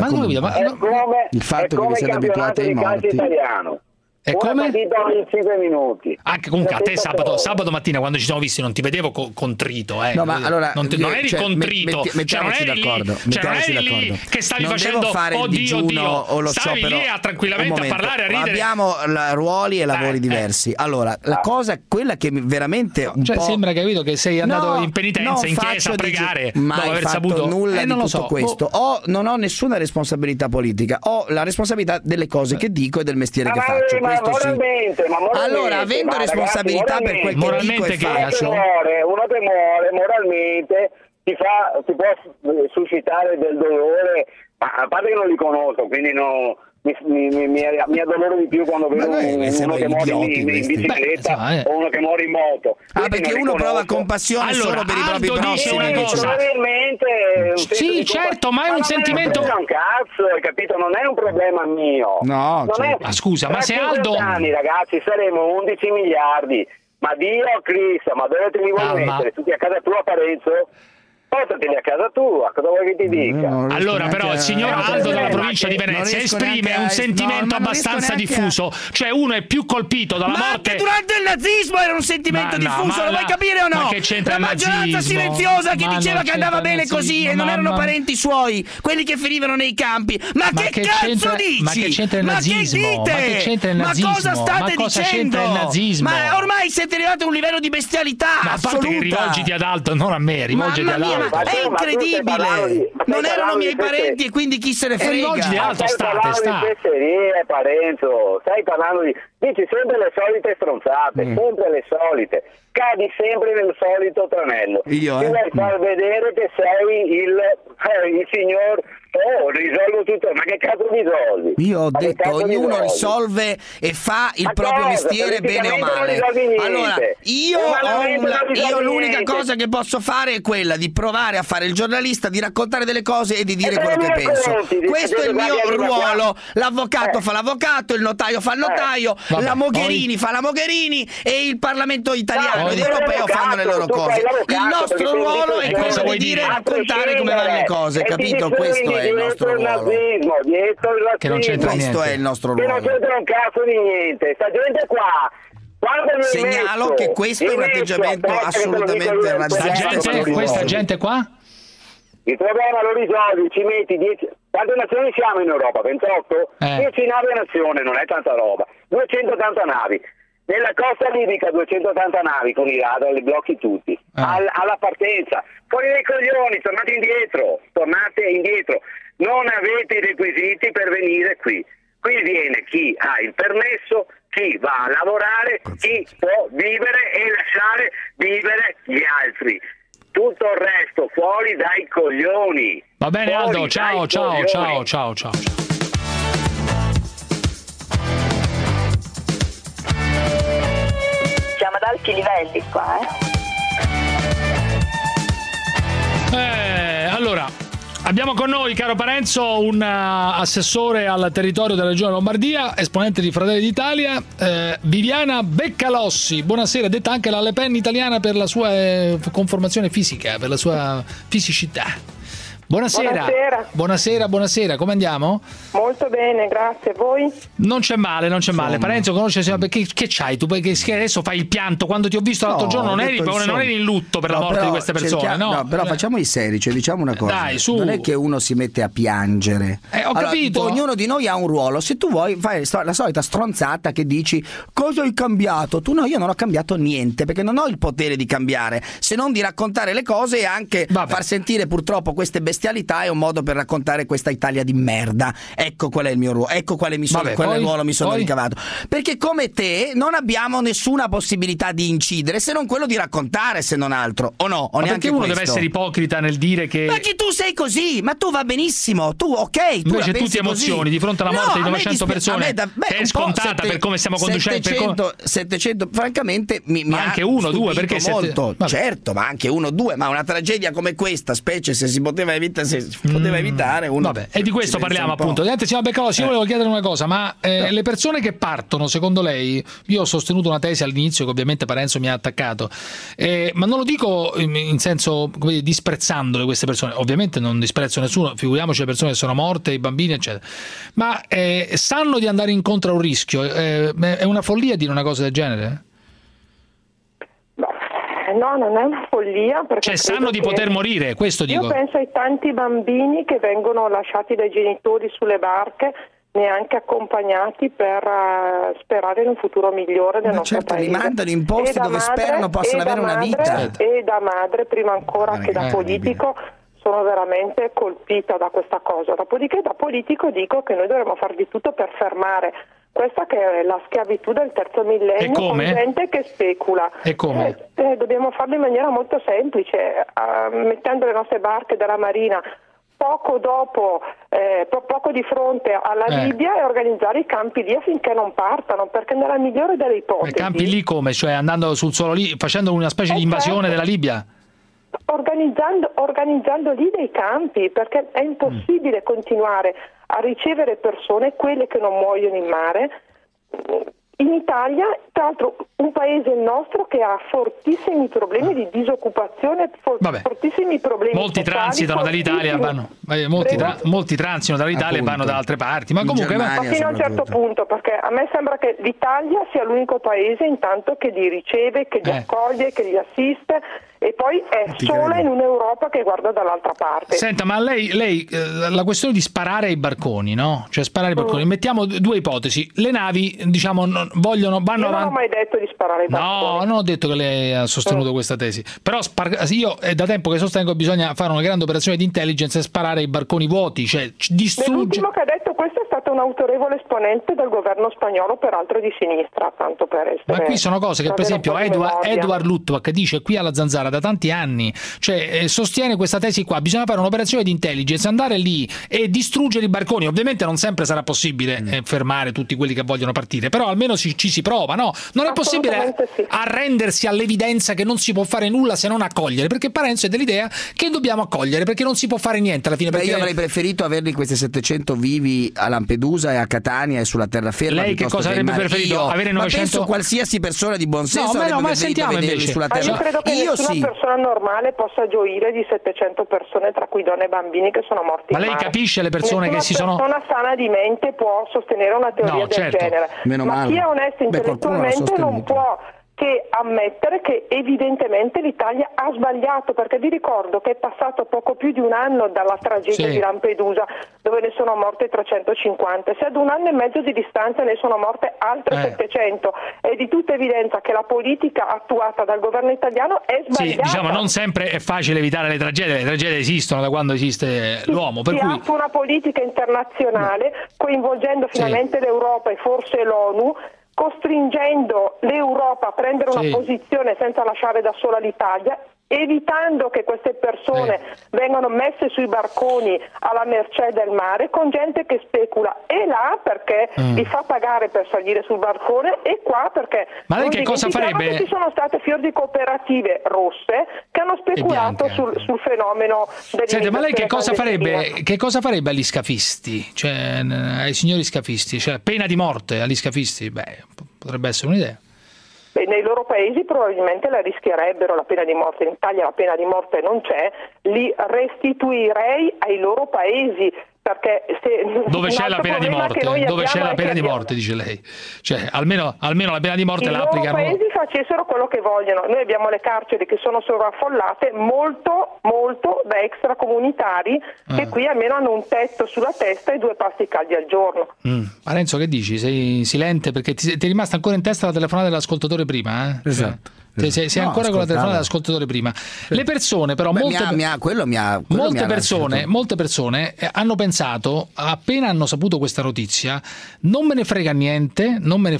Il fatto che vi siate abituati ai morti. E come? In 5 minuti. Anche comunque a te sabato mattina quando ci siamo visti non ti vedevo contrito, No, ma allora non eri contrito, mettiamoci d'accordo. Lì che stavi facendo oddio, o lo stavi lì tranquillamente a parlare, a ridere. Abbiamo ruoli e lavori diversi. Allora, la cosa, quella che veramente un po', sembra, capito, che sei andato in penitenza, in chiesa a pregare dopo aver saputo nulla di tutto questo. Non ho nessuna responsabilità politica, ho la responsabilità delle cose che dico e del mestiere che faccio. Moralmente. Allora, avendo responsabilità per quel che dico e faccio, uno che muore moralmente ti può suscitare del dolore, a parte che non li conosco, quindi mi addoloro di più quando vedo uno che muore in bicicletta o uno che muore in moto. Perché uno prova compassione solo per i propri prossimi. Probabilmente sì, certo, ma è un sentimento. Non è un cazzo, hai capito? Non è un problema mio. No, ma scusa, ma se Aldo anni, ragazzi, saremo 11 miliardi. Ma Dio Cristo, ma dove te li vuoi mettere? Tutti a casa tua, Parenzo? Portateli a casa tua, cosa vuoi che ti dica? Allora, però, il signor Aldo dalla provincia di Venezia esprime un sentimento abbastanza diffuso. Cioè, uno è più colpito dalla morte. Anche durante il nazismo era un sentimento diffuso, lo vuoi capire o no? Ma che c'entra la maggioranza silenziosa che diceva che andava bene così e non erano parenti suoi, quelli che finivano nei campi. Ma che cazzo dici? Ma che c'entra il nazismo? Ma cosa state dicendo? Ma ormai siete arrivati a un livello di bestialità. Ma a parte che rivolgiti ad Aldo, non a me, rivolgiti ad Aldo. È incredibile, non erano miei parenti e quindi chi se ne frega. Stai parlando di fesserie, Parenzo, stai parlando dici sempre le solite stronzate, sempre le solite, cadi sempre nel solito tranello. Ti vuoi far vedere che sei il signor risolvo tutto, ma che cazzo risolvi? Io ho detto ognuno risolve e fa il proprio mestiere bene o male. Allora io l'unica cosa che posso fare è quella di provare a fare il giornalista, di raccontare delle cose e di dire quello che penso. Questo è il mio ruolo. L'avvocato fa l'avvocato, il notaio fa il notaio, la Mogherini fa la Mogherini e il Parlamento italiano ed europeo fanno le loro cose. Il nostro ruolo è quello di dire e raccontare come vanno le cose, capito? Questo è il nostro ruolo. Che non c'entra niente. Questo è il nostro ruolo. Che non c'entra un cazzo di niente. Sta gente qua. Segnalo che questo è un atteggiamento assolutamente razzista. Questa gente qua? Il problema lo risolvi, ci metti 10. Quante nazioni siamo in Europa? 28? 10 navi a nazione, non è tanta roba. 280 navi. Nella costa libica 280 navi con i radar, li blocchi tutti. Alla partenza. Fuori dai coglioni, tornate indietro. Non avete i requisiti per venire qui. Qui viene chi ha il permesso, chi va a lavorare, chi può vivere e lasciare vivere gli altri. Tutto il resto fuori dai coglioni. Va bene Aldo, ciao. Siamo ad alti livelli qua, Allora, Abbiamo con noi, caro Parenzo, un assessore al territorio della regione Lombardia, esponente di Fratelli d'Italia, Viviana Beccalossi. Buonasera, detta anche la Le Pen italiana per la sua conformazione fisica, per la sua fisicità. Buonasera, come andiamo? Molto bene, grazie. Voi? Non c'è male. Parenzo conosce, perché che c'hai tu? Perché adesso fai il pianto? Quando ti ho visto l'altro giorno non eri in lutto per la morte di queste persone, no? Però facciamo i seri, cioè diciamo una cosa. Dai, su. Non è che uno si mette a piangere. Ho capito. Ognuno di noi ha un ruolo. Se tu vuoi fai la solita stronzata che dici cosa hai cambiato? Tu no, io non ho cambiato niente, perché non ho il potere di cambiare, se non di raccontare le cose e anche far sentire purtroppo queste bestialità. È un modo per raccontare questa Italia di merda. Ecco qual è il mio ruolo, ecco quale ruolo mi sono ricavato. Perché come te non abbiamo nessuna possibilità di incidere, se non quello di raccontare, se non altro, o no? O ma neanche perché uno questo? deve essere ipocrita nel dire che... Perché tu sei così, ma tu va benissimo, tu ok, tu invece tu ti emozioni così. Di fronte alla morte di 900 persone, che è scontata per come stiamo conducendo. 700, francamente ma anche uno, due, perché molto. Certo, ma anche uno, due, ma una tragedia come questa, specie se si poteva evitare uno. Vabbè, e di questo parliamo appunto. Signora Beccalossi, io volevo chiedere una cosa, ma le persone che partono, secondo lei, io ho sostenuto una tesi all'inizio che ovviamente Parenzo mi ha attaccato, ma non lo dico in senso disprezzandole queste persone, ovviamente non disprezzo nessuno, figuriamoci le persone che sono morte, i bambini eccetera, ma sanno di andare incontro a un rischio, è una follia dire una cosa del genere? No, non è una follia. Cioè sanno di poter morire, questo dico. Io penso ai tanti bambini che vengono lasciati dai genitori sulle barche, neanche accompagnati, per sperare in un futuro migliore del nostro paese. Li mandano in posti dove sperano possano avere una vita. E da madre, prima ancora che da politico, sono veramente colpita da questa cosa. Dopodiché da politico dico che noi dovremmo fare di tutto per fermare questa che è la schiavitù del terzo millennio, con gente che specula. E come? Dobbiamo farlo in maniera molto semplice, mettendo le nostre barche della Marina poco di fronte alla Libia e organizzare i campi lì affinché non partano, perché nella migliore delle ipotesi... Campi lì come? Cioè andando sul suolo lì, facendo una specie di invasione della Libia? Organizzando lì dei campi, perché è impossibile continuare a ricevere persone, quelle che non muoiono in mare, in Italia, tra l'altro un paese il nostro che ha fortissimi problemi di disoccupazione, fortissimi problemi molti sociali, transitano dall'Italia, molti transitano dall'Italia e vanno da altre parti, ma comunque fino a un certo punto, perché a me sembra che l'Italia sia l'unico paese intanto che li riceve, che li accoglie, che li assiste, e poi è sola in un'Europa che guarda dall'altra parte. Senta, ma lei la questione di sparare ai barconi, no? Cioè sparare ai barconi, mettiamo due ipotesi. Le navi, diciamo, vanno avanti. Non ho mai detto di sparare ai barconi. No, non ho detto che lei ha sostenuto questa tesi. Però io è da tempo che sostengo che bisogna fare una grande operazione di intelligence e sparare ai barconi vuoti, cioè distruggere. L'ultimo che ha detto questo è stato un autorevole esponente del governo spagnolo, peraltro di sinistra, tanto per essere. Ma qui sono cose che per esempio Edward Luttwak dice qui alla Zanzara da tanti anni, cioè sostiene questa tesi qua, bisogna fare un'operazione di intelligence, andare lì e distruggere i barconi. Ovviamente non sempre sarà possibile fermare tutti quelli che vogliono partire, però almeno ci si prova, no? Non è possibile arrendersi all'evidenza che non si può fare nulla se non accogliere, perché Parenzo è dell'idea che dobbiamo accogliere, perché non si può fare niente alla fine. Perché io avrei preferito averli questi 700 vivi a Lampedusa e a Catania e sulla terraferma. Lei che cosa avrebbe preferito? Avere 900? Ma penso qualsiasi persona di buon senso avrebbe preferito vederli sulla terra. Io credo che nessuna persona normale possa gioire di 700 persone, tra cui donne e bambini, che sono morti. Ma lei capisce le persone che si sono... Una persona sana di mente può sostenere una teoria del genere. Ma chi è onesto intellettualmente non può che ammettere che evidentemente l'Italia ha sbagliato, perché vi ricordo che è passato poco più di un anno dalla tragedia di Lampedusa, dove ne sono morte 350, se ad un anno e mezzo di distanza ne sono morte altre 700, è di tutta evidenza che la politica attuata dal governo italiano è sbagliata. Sì, diciamo, non sempre è facile evitare le tragedie esistono da quando esiste l'uomo, per cui attua una politica internazionale coinvolgendo finalmente l'Europa e forse l'ONU, costringendo l'Europa a prendere una posizione senza lasciare da sola l'Italia, evitando che queste persone vengano messe sui barconi alla mercé del mare, con gente che specula e là perché li fa pagare per salire sul barcone, e qua perché ma lei che cosa farebbe? Che ci sono state fior di cooperative rosse che hanno speculato sul fenomeno dell'immigrazione. Senti, ma lei che cosa farebbe agli scafisti, cioè ai signori scafisti, cioè pena di morte agli scafisti? Beh, potrebbe essere un'idea. Beh, nei loro paesi probabilmente la rischierebbero la pena di morte. In Italia la pena di morte non c'è, li restituirei ai loro paesi, perché se dove c'è la pena di morte? Dove c'è la pena di morte, dice lei? Cioè almeno la pena di morte la applicano. I loro paesi facessero quello che vogliono. Noi abbiamo le carceri che sono sovraffollate, molto da extracomunitari, che qui almeno hanno un tetto sulla testa e 2 pasti caldi al giorno. Renzo, che dici? Sei silente perché ti è rimasta ancora in testa la telefonata dell'ascoltatore prima, eh? Esatto. Sei ancora con la telefonata dell'ascoltatore prima. Le persone però molte persone hanno pensato, appena hanno saputo questa notizia, non me ne frega niente,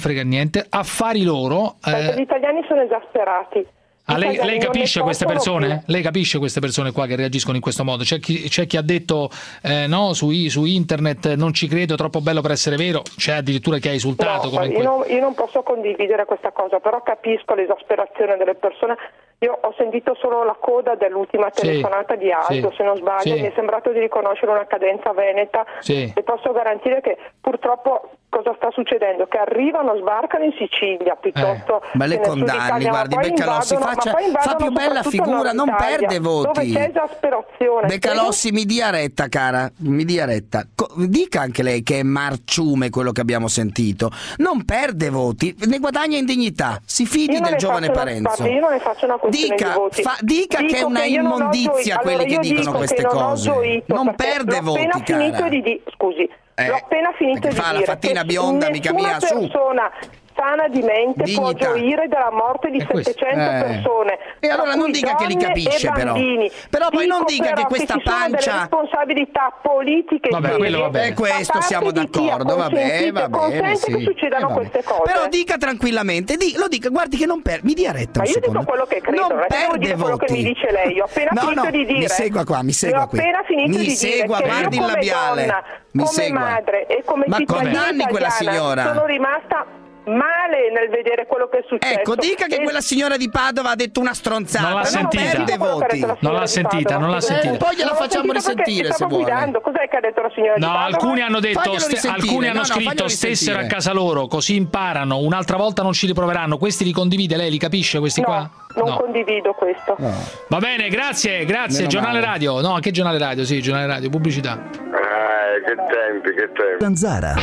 affari loro. Perché gli italiani sono esasperati. Lei capisce queste persone? Lei capisce queste persone qua che reagiscono in questo modo? C'è chi ha detto no, su internet non ci credo, è troppo bello per essere vero, c'è addirittura chi ha insultato. Io non posso condividere questa cosa, però capisco l'esasperazione delle persone. Io ho sentito solo la coda dell'ultima telefonata di Aldo, se non sbaglio, mi è sembrato di riconoscere una cadenza veneta e posso garantire che purtroppo cosa sta succedendo? Che arrivano, sbarcano in Sicilia piuttosto ma le condanni, guardi, Beccalossi fa più bella figura, non perde voti. Dove c'è esasperazione. Beccalossi, mi dia retta, cara, mi dia retta. Dica anche lei che è marciume quello che abbiamo sentito. Non perde voti, ne guadagna in dignità. Si fidi del giovane Parenzo. Io non ne faccio una questione di voti. Dica che è una immondizia quelli che dicono queste cose. Non perde voti, cara. Scusi. L'ho appena finito di fa dire la fattina bionda, mica mia, su. Persona sana di mente può gioire della morte di 700 persone. E allora non dica che li capisce, però poi non dica che questa pancia delle responsabilità politiche. Vabbè, questo siamo d'accordo, vabbè, consente che succedano queste cose. Però dica tranquillamente, lo dica, guardi che non perde, mi dia retta. Ma io dico quello che credo, non perde quello che mi dice lei. Ho appena finito di dire. Mi segua qua, mi segua qui. Ho appena finito di dire che guardi il labiale. Come madre e come cittadina italiana sono rimasta male nel vedere quello che è successo. Ecco, dica che quella signora di Padova ha detto una stronzata. Non l'ha sentita. Non l'ha sentita. Poi gliela facciamo risentire se vuole. Cos'è che ha detto la signora di Padova? Alcuni hanno detto, alcuni hanno scritto stessero a casa loro, così imparano, un'altra volta non ci riproveranno. Questi li condivide lei, li capisce questi qua? Non condivido questo. Va bene, grazie. Giornale radio. No, anche giornale radio, sì, giornale radio, pubblicità. Che tempi. Zanzara.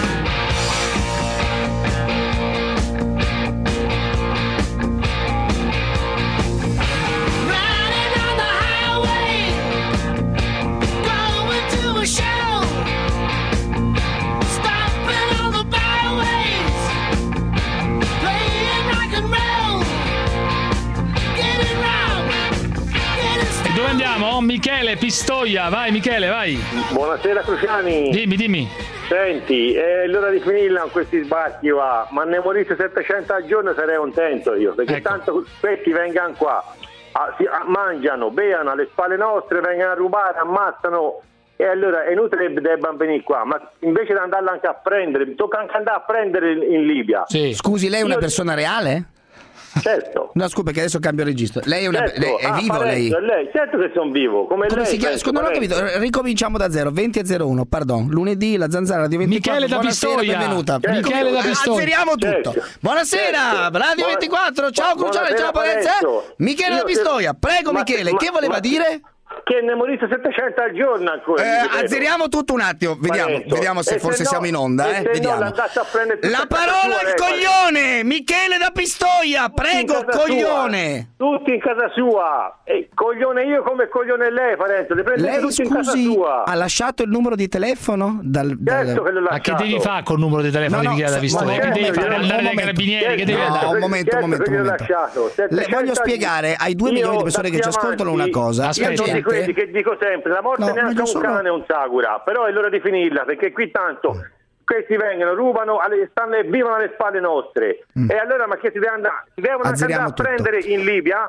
Dove andiamo? Michele Pistoia, vai Michele, vai. Buonasera Cruciani. Dimmi. Senti, è l'ora di finirla con questi sbarchi va, ma ne morisse 700 al giorno sarei contento io, perché tanto questi vengano qua, mangiano, beano alle spalle nostre, vengono a rubare, ammazzano, e allora è inutile che debbano venire qua, ma invece di andarla anche a prendere, tocca anche andare a prendere in Libia. Sì. Scusi, lei è una persona reale? Certo. No, scusa, perché adesso cambio registro. Lei è vivo? Lei? Certo che sono vivo. Come lei, si chiama? Non ho capito. Ricominciamo da 20:01. Pardon. Lunedì la Zanzara Radio 24. Michele da Pistoia. Benvenuta. Michele da Pistoia. Azzeriamo tutto. Buonasera, Radio 24. Ciao Cruciale, ciao Parenza. Michele da Pistoia. Prego Michele, che voleva dire? Che ne morisse 700 al giorno ancora. Azzeriamo tutto un attimo, vediamo se forse siamo in onda. Vediamo. La parola al coglione, Michele da Pistoia, prego coglione. Tutti in casa sua. Coglione io come coglione lei, Parenzo. Le prendete tutti in casa sua. Ha lasciato il numero di telefono? Certo che l'ho lasciato. Ma che devi fare col numero di telefono di Michele da Pistoia? Che devi fare? Andare dai carabinieri? Che devi andare? Un momento. Voglio spiegare ai 2 milioni di persone che ci ascoltano una cosa. Aspetta. Quelli che dico sempre, la morte neanche un cane e un sagura, però è l'ora di finirla, perché qui tanto questi vengono, rubano, vivono alle spalle nostre, e allora ma che si devono andare a prendere in Libia?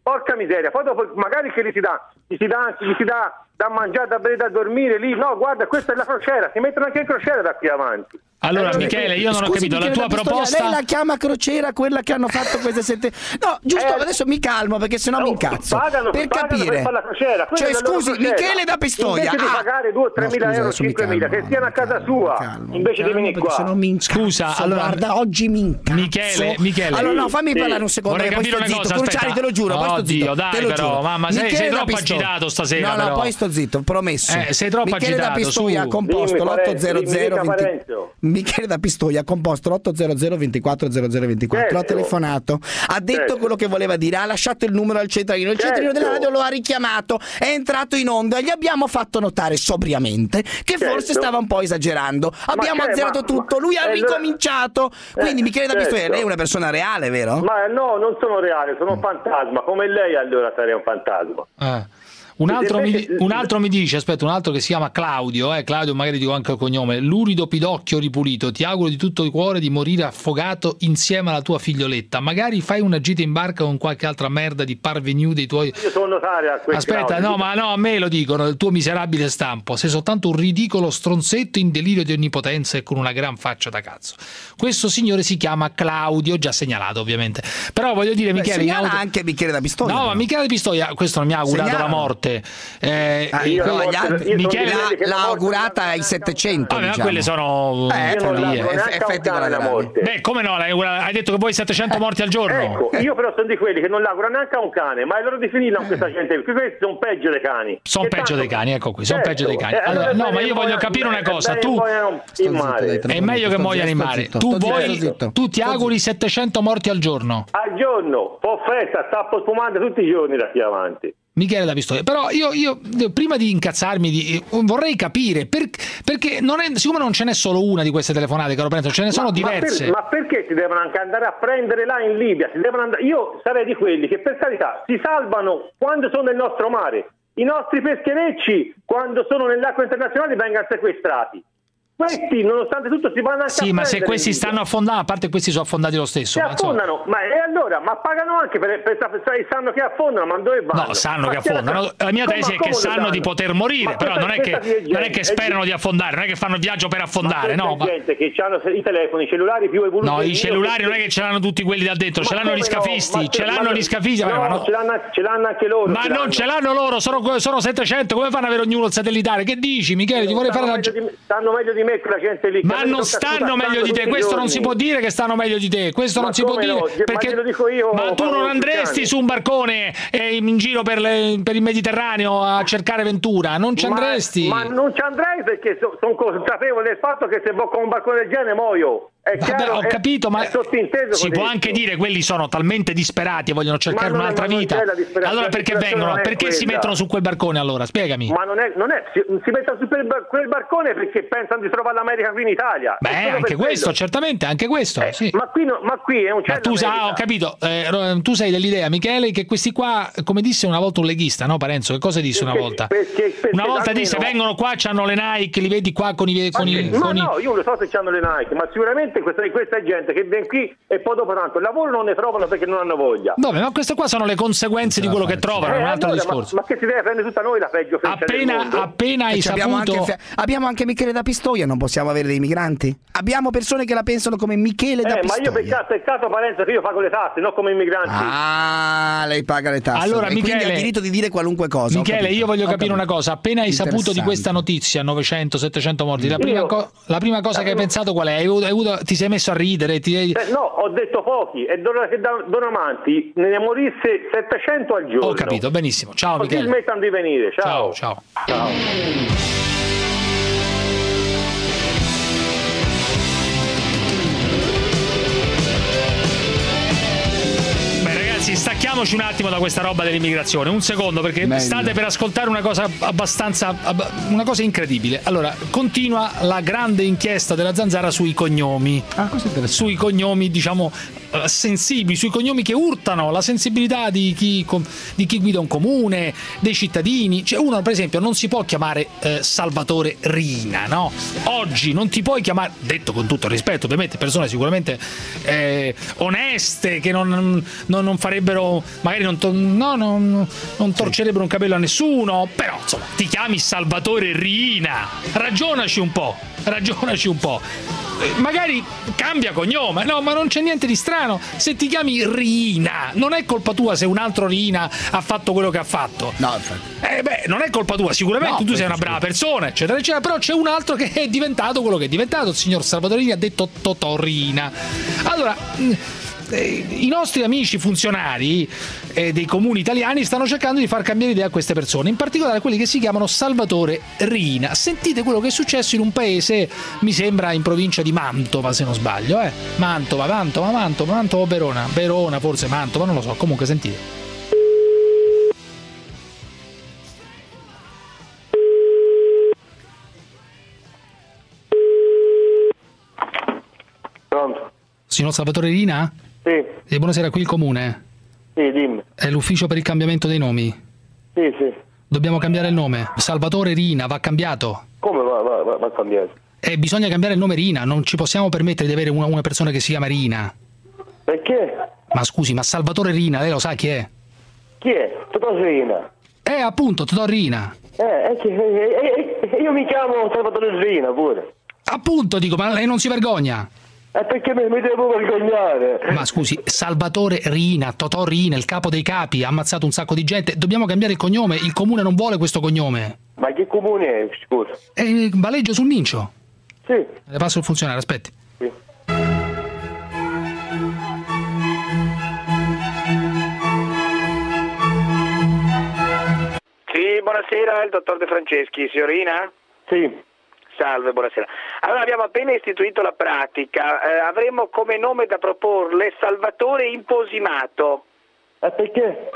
porca miseria, poi dopo magari che gli si dà da mangiare, da bere, da dormire lì, no, guarda, questa è la crociera, si mettono anche in crociera da qui avanti. Allora Michele, io non ho capito la tua proposta. Lei la chiama crociera quella che hanno fatto queste no, giusto, adesso mi calmo perché sennò mi incazzo. Per capire. Per la crociera. Cioè scusi, Michele da Pistoia, invece di pagare 2-3.000 euro, 5.000, che stiano a casa sua, invece di venire qua. Scusa, allora guarda, oggi mi incazzo. Michele. Allora no, fammi parlare un secondo, vorrei capire una cosa, Cruciani, te lo giuro, poi sto zitto. Dai però, mamma, sei troppo agitato stasera. No, poi sto zitto, promesso. Sei troppo Michele agitato. da Pistoia ha composto l'800 Michele da Pistoia ha composto l'800 24 0024, ha telefonato, ha detto quello che voleva dire, ha lasciato il numero al centralino, il centralino della radio lo ha richiamato, è entrato in onda, gli abbiamo fatto notare sobriamente che forse stava un po' esagerando, abbiamo azzerato tutto, lui ha ricominciato, quindi Michele da Pistoia, lei è una persona reale, vero? Ma no, non sono reale, sono un fantasma, come lei allora sarei un fantasma. Un altro mi dice, aspetta, un altro che si chiama Claudio, Claudio magari dico anche il cognome, lurido pidocchio ripulito, ti auguro di tutto il cuore di morire affogato insieme alla tua figlioletta, magari fai una gita in barca con qualche altra merda di parvenu dei tuoi... Io sono notario a questo. Aspetta, no, a me lo dicono, il tuo miserabile stampo, sei soltanto un ridicolo stronzetto in delirio di onnipotenza e con una gran faccia da cazzo. Questo signore si chiama Claudio, già segnalato ovviamente, però voglio dire Michele... Segnala anche Michele da Pistoia. No, ma Michele da Pistoia, questo non mi ha augurato la morte. Michele l'ha augurata ai 700. Diciamo. Quelle sono effetti collaterali. Beh, come no? Hai detto che vuoi 700 morti al giorno. Ecco, io però sono di quelli che non l'augurano neanche a un cane, ma è loro di finirla con questa gente, perché questi sono peggio dei cani. Sono peggio dei cani, ecco qui, sono peggio dei cani. Allora, no, ma io voglio capire una cosa, tu è meglio che muoiano in mare. Tu ti auguri 700 morti al giorno. Al giorno, po' festa, tappo spumante tutti i giorni da qui avanti. Michele da Pistoia, però io prima di incazzarmi vorrei capire perché siccome non ce n'è solo una di queste telefonate, caro Parenzo, ce ne sono diverse. Ma perché si devono anche andare a prendere là in Libia? Io sarei di quelli che per carità si salvano quando sono nel nostro mare, i nostri pescherecci quando sono nell'acqua internazionale vengono sequestrati. Questi, nonostante tutto, si vanno anche a ma se questi stanno affondando, a parte questi sono affondati lo stesso. Si affondano, ma e allora? Ma pagano anche per sanno che affondano, ma dove vanno? No, sanno che affondano. La mia tesi è che sanno di poter morire, però non è che sperano di affondare, non è che fanno il viaggio per affondare, no? Ma gente che hanno i telefoni, i cellulari più evoluti. No, i cellulari non è che ce l'hanno tutti quelli da dentro, ce l'hanno gli scafisti, ce l'hanno gli scafisti. No, ce l'hanno anche loro. Ma non ce l'hanno loro, sono 700, come fanno ad avere ognuno il satellitare? Che dici, Michele? Ti vorrei fare stanno meglio di me quella gente lì. Ma non stanno meglio di te, questo non si può dire che stanno meglio di te, questo non si può dire perché ma tu non andresti su un barcone in giro per il Mediterraneo a cercare ventura, non ci andresti. Ma non ci andrei perché sono consapevole del fatto che se con un barcone del genere muoio. Vabbè, ho capito, ma si può anche dire quelli sono talmente disperati e vogliono cercare un'altra vita. Allora perché vengono? Perché si mettono su quel barcone allora? Spiegami. Ma non è si mettono su quel barcone perché pensano di trovare l'America qui in Italia. Beh, anche questo, certamente, anche questo. Sì. Ma qui è un certo. Ho capito. Tu sei dell'idea, Michele, che questi qua, come disse una volta un leghista, no, Parenzo? Che cosa disse una volta? Una volta disse vengono qua, c'hanno le Nike, li vedi qua con i. No, io non so se c'hanno le Nike, ma sicuramente questa gente che viene qui e poi dopo tanto il lavoro non ne trovano perché non hanno voglia. Vabbè, ma queste qua sono le conseguenze di quello che trovano, è un altro discorso. Ma che si deve prendere tutta noi la peggio appena hai saputo abbiamo anche Michele da Pistoia, non possiamo avere dei migranti? Abbiamo persone che la pensano come Michele da Pistoia. Ma io peccato Parenzo che io pago le tasse, non come immigranti. Ah, lei paga le tasse. Allora, Michele, quindi ha il diritto di dire qualunque cosa. Michele, io voglio capire una cosa, appena hai saputo di questa notizia, 900, 700 morti, la prima cosa che hai pensato qual è? Ti sei messo a ridere? No, ho detto pochi e d'ora avanti ne morisse 700 al giorno. Ho capito, benissimo. Ciao Così Michele. smettano di venire. Ciao. Ciao. Stacchiamoci un attimo da questa roba dell'immigrazione, un secondo, perché state per ascoltare una cosa incredibile. Allora, continua la grande inchiesta della Zanzara sui cognomi. Sui cognomi, diciamo, sensibili, sui cognomi che urtano la sensibilità di chi guida un comune, dei cittadini. Cioè, uno per esempio non si può chiamare Salvatore Riina, no? Oggi non ti puoi chiamare, detto con tutto il rispetto, ovviamente persone sicuramente oneste, che non farebbero, magari non torcerebbero un capello a nessuno, però insomma ti chiami Salvatore Riina, ragionaci un po'. Magari cambia cognome, no, ma non c'è niente di strano se ti chiami Riina. Non è colpa tua se un altro Riina ha fatto quello che ha fatto. No, infatti. Non è colpa tua, sicuramente tu sei una brava persona, eccetera, eccetera, però c'è un altro che è diventato quello che è diventato. Il signor Salvatore Riina ha detto Totò Riina. Allora, i nostri amici funzionari dei comuni italiani stanno cercando di far cambiare idea a queste persone, in particolare quelli che si chiamano Salvatore Riina. Sentite quello che è successo in un paese, mi sembra in provincia di Mantova, se non sbaglio, Mantova, Verona, forse Mantova, non lo so, comunque sentite. Pronto? Signor Salvatore Riina? Sì. Buonasera, qui il comune? Sì, dimmi. È l'ufficio per il cambiamento dei nomi? Sì. Dobbiamo cambiare il nome. Salvatore Riina va cambiato. Come va cambiato? Bisogna cambiare il nome Riina, non ci possiamo permettere di avere una persona che si chiama Riina. Perché? Ma scusi, ma Salvatore Riina, lei lo sa chi è? Chi è? Totò Riina. Appunto, Totò Riina. Io mi chiamo Salvatore Riina pure. Appunto, dico, ma lei non si vergogna? Perché mi devo vergognare? Ma scusi, Salvatore Riina, Totò Riina, il capo dei capi, ha ammazzato un sacco di gente. Dobbiamo cambiare il cognome, il comune non vuole questo cognome. Ma che comune è, scusa? Valeggio sul Mincio. Sì. Le passo il funzionario, aspetti. Sì. Sì, buonasera, il dottor De Franceschi, signorina? Sì. Salve, buonasera. Allora, abbiamo appena istituito la pratica, avremmo come nome da proporle Salvatore Imposimato. Perché?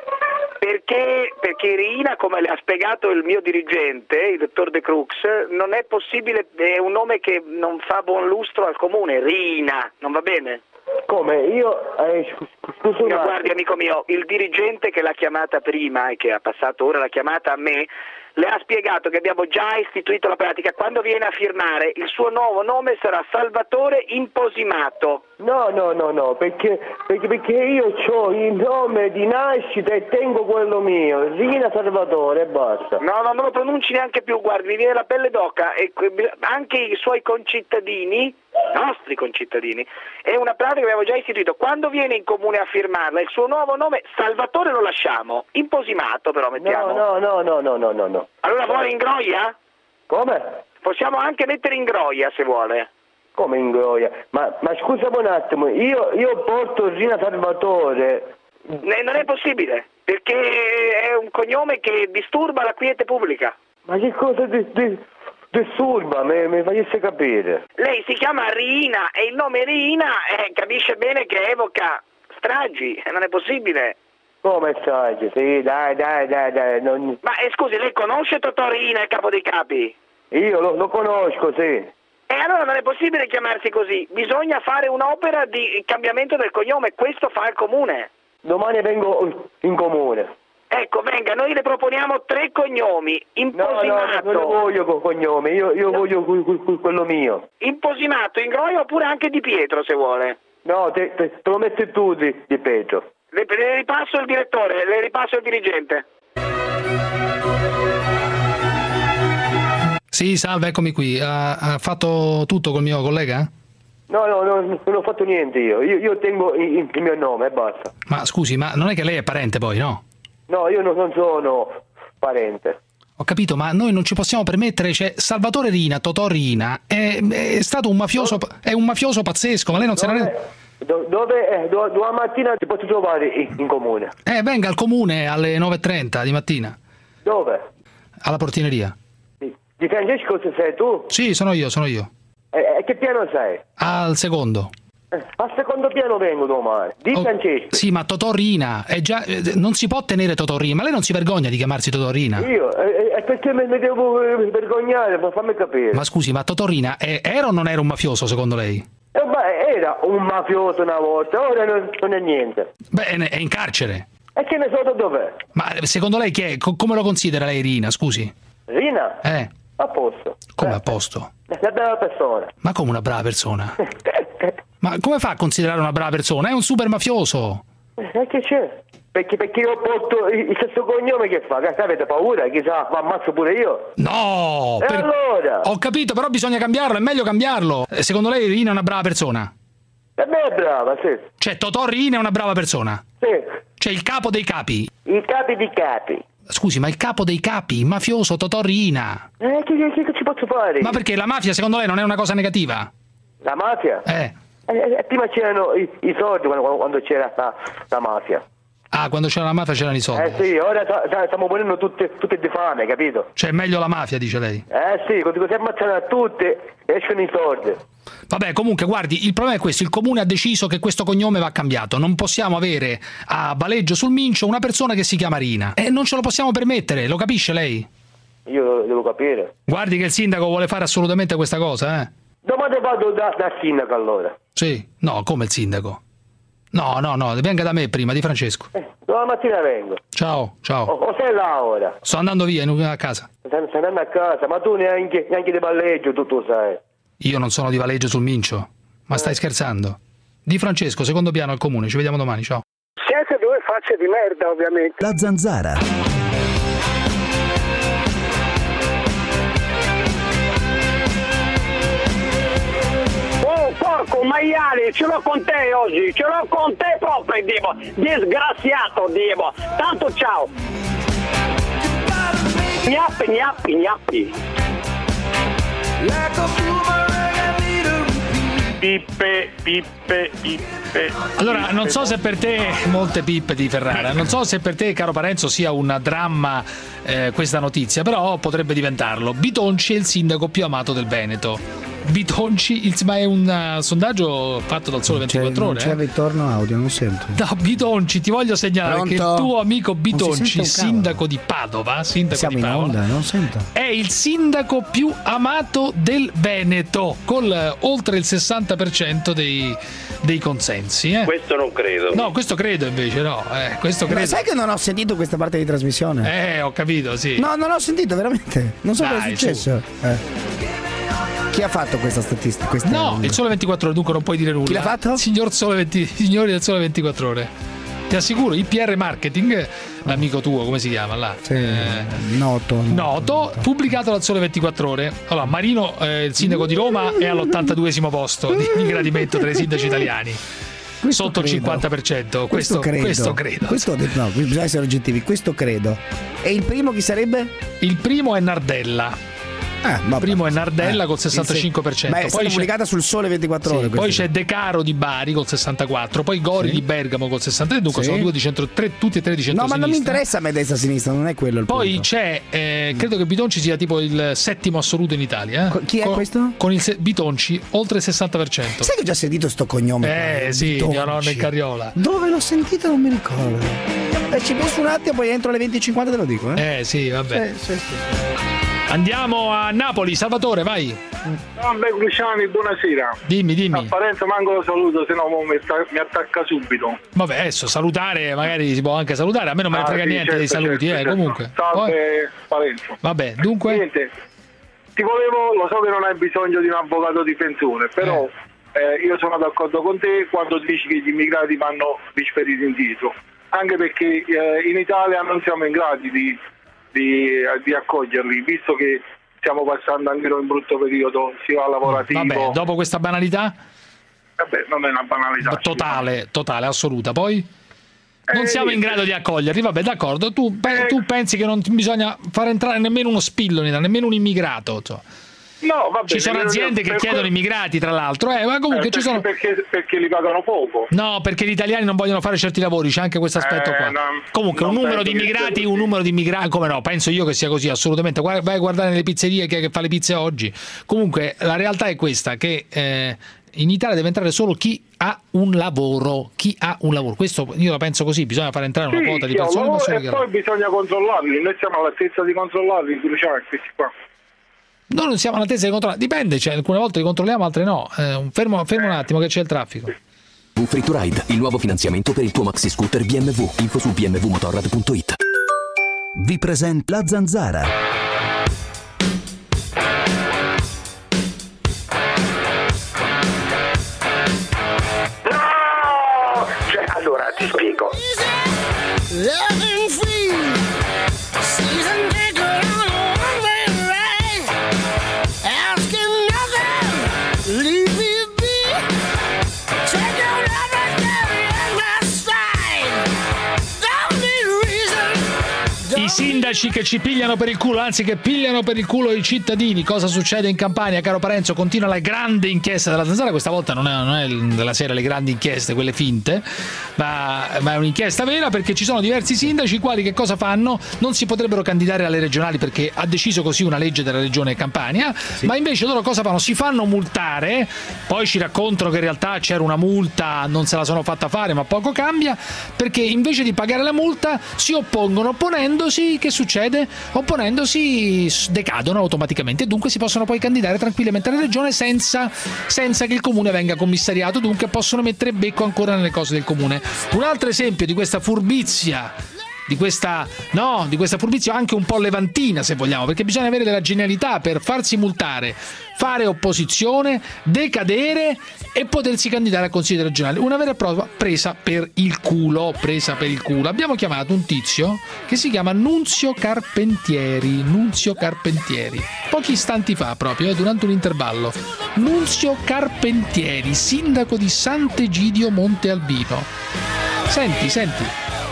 Perché Riina, come le ha spiegato il mio dirigente, il dottor De Crux, non è possibile, è un nome che non fa buon lustro al comune, Riina, non va bene? Come? Io... scusa, guardi amico mio, il dirigente che l'ha chiamata prima e che ha passato ora la chiamata a me, le ha spiegato che abbiamo già istituito la pratica. Quando viene a firmare il suo nuovo nome sarà Salvatore Imposimato. No, perché io ho il nome di nascita e tengo quello mio, Riina Salvatore, e basta. No, non lo pronunci neanche più, guardi, mi viene la pelle d'oca, e anche i suoi concittadini, nostri concittadini, è una pratica che abbiamo già istituito. Quando viene in comune a firmarla, il suo nuovo nome, Salvatore lo lasciamo, Imposimato però mettiamo. No. Allora vuole in Groia? Come? Possiamo anche mettere in Groia se vuole. Come in Groia? Ma scusami un attimo, io porto Riina Salvatore. Non è possibile, perché è un cognome che disturba la quiete pubblica. Ma che cosa disturba? Mi facesse capire. Lei si chiama Riina e il nome Riina capisce bene che evoca stragi, non è possibile. Come stragi? Sì, dai. Non... Ma scusi, lei conosce Totò Riina, il capo dei capi? Io lo conosco, sì. E allora non è possibile chiamarsi così, bisogna fare un'opera di cambiamento del cognome, questo fa il comune. Domani vengo in comune. Ecco, venga, noi le proponiamo 3 cognomi. Imposimato. No, non lo voglio con cognome, io voglio quello mio. Imposimato in Groia oppure anche Di Pietro se vuole. No, te lo metti tu di Pietro. Le ripasso il direttore, le ripasso il dirigente. Sì, salve, eccomi qui. Ha fatto tutto col mio collega? No, non ho fatto niente io tengo il mio nome e basta. Ma scusi, ma non è che lei è parente poi, no? No, io non sono parente. Ho capito, ma noi non ci possiamo permettere, cioè Salvatore Riina, Totò Riina, è stato un mafioso, è un mafioso pazzesco, ma lei non se ne rende... Dove mattina ti posso trovare in comune? Venga al comune alle 9:30 di mattina. Dove? Alla portineria. Di Francesco sei tu? Sì, sono io. E che piano sei? Al secondo. Al secondo piano vengo domani. Di Francesco. Sì, ma Totò Riina è già non si può tenere Totò Riina, ma lei non si vergogna di chiamarsi Totò Riina? Io? Perché mi devo vergognare, ma fammi capire. Ma scusi, ma Totò Riina era o non era un mafioso secondo lei? Era un mafioso una volta, ora non è niente. Beh, è in carcere. E che ne so dov'è? Ma secondo lei chi è? Come lo considera lei Rina, scusi? Rina? A posto. Come a posto? Una brava persona. Ma come una brava persona? Ma come fa a considerare una brava persona? È un super mafioso. Che c'è? Perché io porto il stesso cognome, che fa? Avete paura? Chissà, ma ammazzo pure io? No! E allora? Ho capito, però bisogna cambiarlo, è meglio cambiarlo. Secondo lei Rina è una brava persona? E me è brava, sì. Cioè Totò Riina è una brava persona? Sì. Cioè il capo dei capi? I capi di capi. Scusi, ma il capo dei capi, il mafioso Totò Riina? Che ci posso fare? Ma perché la mafia secondo lei non è una cosa negativa? La mafia? Prima c'erano i soldi quando c'era la mafia. Ah, quando c'era la mafia c'erano i soldi. Sì, ora stiamo morendo tutte di fame, capito? Cioè è meglio la mafia, dice lei? Sì, così ammazzano a tutte escono i soldi. Vabbè, comunque, guardi, il problema è questo: il comune ha deciso che questo cognome va cambiato. Non possiamo avere a Valeggio sul Mincio una persona che si chiama Rina. E non ce lo possiamo permettere, lo capisce lei? Io devo capire. Guardi che il sindaco vuole fare assolutamente questa cosa, Domani vado dal sindaco allora. Sì? No, come il sindaco? No, venga da me prima, di Francesco. Domani mattina vengo. Ciao. O sei là ora? Sto andando via, a casa. Stai andando a casa, ma tu neanche di Valeggio, tu sai. Io non sono di Valeggio sul Mincio. Ma stai scherzando? Di Francesco, secondo piano al comune, ci vediamo domani, ciao. Siete due facce di merda, ovviamente. La Zanzara. Porco maiale, ce l'ho con te oggi, ce l'ho con te proprio, Dio, disgraziato, Dio. Tanto ciao. Gnappi. Pippe. Allora, non so se per te, molte pippe di Ferrara, non so se per te, caro Parenzo, sia un dramma questa notizia, però potrebbe diventarlo. Bitonci è il sindaco più amato del Veneto. Bitonci, ma è un sondaggio fatto dal Sole 24 Ore. Non c'è il ritorno audio, non sento. No, Bitonci, ti voglio segnalare Pronto? che il tuo amico Bitonci, sindaco di Padova, Siamo in onda, non sento. È il sindaco più amato del Veneto, con oltre il 60% dei consensi. Questo non credo. No, questo credo invece, no. Questo credo. Ma sai che non ho sentito questa parte di trasmissione? Ho capito, sì. No, non l'ho sentito, veramente. Non so cosa è successo. Chi ha fatto questa statistica? No, il Sole 24 Ore, dunque non puoi dire nulla. Chi l'ha fatto? Signori del Sole 24 Ore. Ti assicuro, IPR Marketing, l'amico tuo, come si chiama là? Noto, pubblicato dal Sole 24 Ore. Allora, Marino, il sindaco di Roma, è all'82esimo posto di gradimento tra i sindaci italiani. Sotto il 50%. Questo credo. No, bisogna essere oggettivi. Questo credo. E il primo chi sarebbe? Il primo è Nardella. Il primo è Nardella col 65%. Ma è stata pubblicata sul Sole 24 Ore. Poi c'è De Caro di Bari col 64%, poi Gori di Bergamo col 63%. Dunque sono tutti e tre di centro-sinistra. No, ma non mi interessa a me destra-sinistra, non è quello il punto. Poi c'è, credo che Bitonci sia tipo il settimo assoluto in Italia. Chi è questo? Con il Bitonci oltre il 60%. Sai che ho già sentito sto cognome? Sì, mio nonno in Carriola. Dove l'ho sentito non mi ricordo. Ci penso un attimo, poi entro alle 20:50 te lo dico. Sì, vabbè. Sì. Andiamo a Napoli, Salvatore, vai. Luciani, buonasera. Dimmi. Apparenza manco lo saluto, se no mi attacca subito. Vabbè, adesso salutare, magari si può anche salutare, a me non me ne frega niente dei saluti, comunque. Salve Parenzo. Vabbè, dunque. Niente, lo so che non hai bisogno di un avvocato difensore, però io sono d'accordo con te quando dici che gli immigrati vanno trasferiti indietro, anche perché in Italia non siamo in grado di accoglierli, visto che stiamo passando anche noi un brutto periodo sia lavorativo. Vabbè, dopo questa banalità? Vabbè, non è una banalità. Totale, assoluta. Poi? Non siamo in grado di accoglierli, vabbè, d'accordo. Tu pensi che non bisogna far entrare nemmeno uno spillo, nemmeno un immigrato? No, vabbè, ci sono aziende che chiedono immigrati, tra l'altro, ma comunque ci sono. Perché li pagano poco. No, perché gli italiani non vogliono fare certi lavori, c'è anche questo aspetto qua. Comunque un numero di immigrati, come no, penso io che sia così, assolutamente. Vai a guardare nelle pizzerie che fa le pizze oggi. Comunque la realtà è questa, che in Italia deve entrare solo chi ha un lavoro. Questo io la penso così, bisogna far entrare una quota di persone. E poi bisogna controllarli, noi siamo all'altezza di controllarli, questi qua. Noi non siamo all'altezza di controllare, dipende, cioè, alcune volte li controlliamo, altre no. Fermo un attimo che c'è il traffico. Free to Ride, il nuovo finanziamento per il tuo maxi scooter BMW. Info su bmwmotorrad.it. Vi presenta La Zanzara. No! Cioè, allora, ti spiego. I sindaci che ci pigliano per il culo, anzi che pigliano per il culo i cittadini. Cosa succede in Campania, caro Parenzo? Continua la grande inchiesta della Zanzara. Questa volta non è della sera le grandi inchieste, quelle finte, ma è un'inchiesta vera, perché ci sono diversi sindaci i quali che cosa fanno? Non si potrebbero candidare alle regionali perché ha deciso così una legge della regione Campania, ma invece loro cosa fanno? Si fanno multare, poi ci raccontano che in realtà c'era una multa, non se la sono fatta fare, ma poco cambia, perché invece di pagare la multa si oppongono. Opponendosi, che succede? Opponendosi decadono automaticamente e dunque si possono poi candidare tranquillamente alla regione senza che il comune venga commissariato, dunque possono mettere becco ancora nelle cose del comune. Un altro esempio di questa furbizia, di questa furbizia anche un po' levantina, se vogliamo, perché bisogna avere della genialità per farsi multare, fare opposizione, decadere e potersi candidare al Consiglio regionale. Una vera e propria presa per il culo. Abbiamo chiamato un tizio che si chiama Nunzio Carpentieri, pochi istanti fa proprio, durante un intervallo. Nunzio Carpentieri, sindaco di Sant'Egidio Monte Albino. Senti.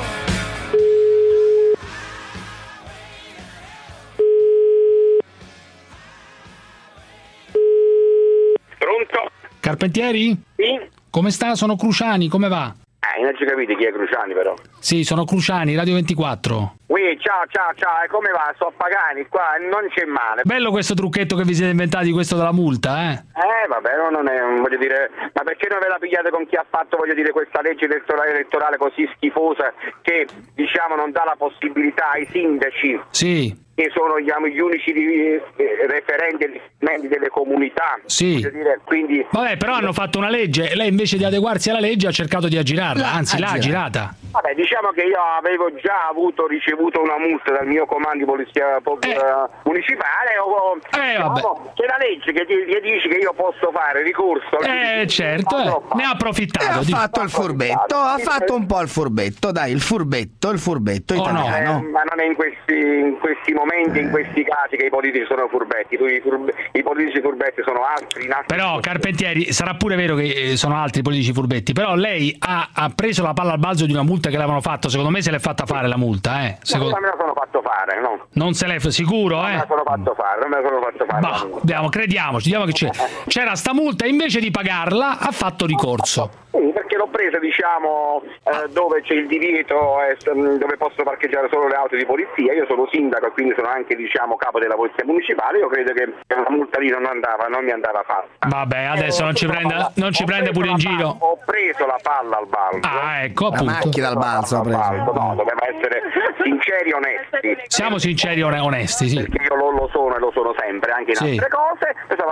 Pronto? Carpentieri? Sì? Come sta? Sono Cruciani, come va? Non ci capite chi è Cruciani però. Sì, sono Cruciani, Radio 24. Ciao, come va? Sto Pagani, qua non c'è male. Bello questo trucchetto che vi siete inventati, questo della multa, eh? Vabbè, non è, voglio dire, ma perché non ve la pigliate con chi ha fatto, voglio dire, questa legge elettorale così schifosa che, diciamo, non dà la possibilità ai sindaci, che sono gli unici referenti delle comunità, voglio dire, quindi... Vabbè, però hanno fatto una legge, lei invece di adeguarsi alla legge ha cercato di aggirarla, anzi l'ha aggirata. Vabbè, diciamo che io avevo già ricevuto una multa dal mio comando di polizia municipale, diciamo, c'è la legge che dice che io posso fare ricorso. Certo, ne ha approfittato. Ha fatto il furbetto, ha fatto un po' il furbetto, dai, il furbetto italiano. Ma non è in questi momenti, in questi casi che i politici sono furbetti. I politici furbetti sono altri. Però, Carpentieri, sarà pure vero che sono altri politici furbetti, però lei ha preso la palla al balzo di una multa che l'avevano fatto. Secondo me se l'è fatta fare la multa, Non me la sono fatto fare, no? Non se l'è sicuro, Non me la sono fatto fare, Bah, crediamoci, diciamo che c'era sta multa e invece di pagarla ha fatto ricorso. Sì, perché l'ho presa, diciamo, dove c'è il divieto, dove posso parcheggiare solo le auto di polizia. Io sono sindaco e quindi sono anche, diciamo, capo della polizia municipale. Io credo che la multa lì non mi andava fatta. Vabbè, adesso non ci prende pure in giro. Ho preso la palla al balzo. Ecco, appunto. La macchina al balzo ha preso. No, dobbiamo essere sinceri e onesti. Siamo sinceri e onesti, sì. Perché io lo sono e lo sono sempre, anche in altre cose.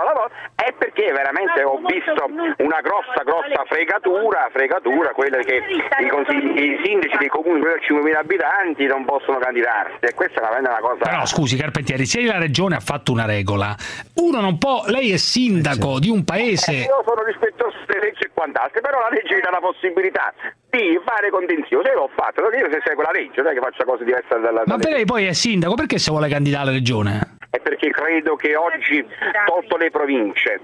È perché veramente ho visto una grossa fregatura, quella che i sindaci dei comuni per 5.000 abitanti non possono candidarsi, e questa è una cosa... Però scusi Carpentieri, se la regione ha fatto una regola, uno non può, lei è sindaco di un paese... Io sono rispettoso delle leggi e quant'altro, però la legge mi dà la possibilità di fare contenzioso e l'ho fatto, non io se segue la legge, non è che faccia cose diverse dalla Ma per lei poi è sindaco, perché se vuole candidare alla regione? È perché credo che oggi, tolto le province,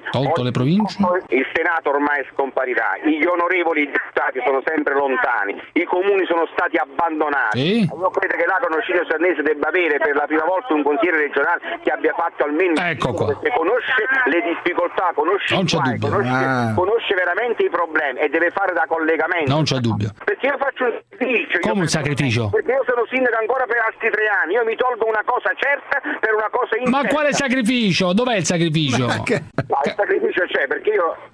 il Senato ormai scomparirà, gli onorevoli deputati sono sempre lontani, i comuni sono stati abbandonati. Io credo che la Consiglio Sarnese debba avere per la prima volta un consigliere regionale che abbia fatto almeno perché conosce le difficoltà, conosce i guai, conosce veramente i problemi e deve fare da collegamento. Non c'è dubbio. Perché io faccio un sacrificio. Come un sacrificio? Perché io sono sindaco ancora per altri 3 anni, io mi tolgo una cosa certa per una cosa incerta. Ma quale sacrificio? Dov'è il sacrificio? No, il sacrificio c'è, perché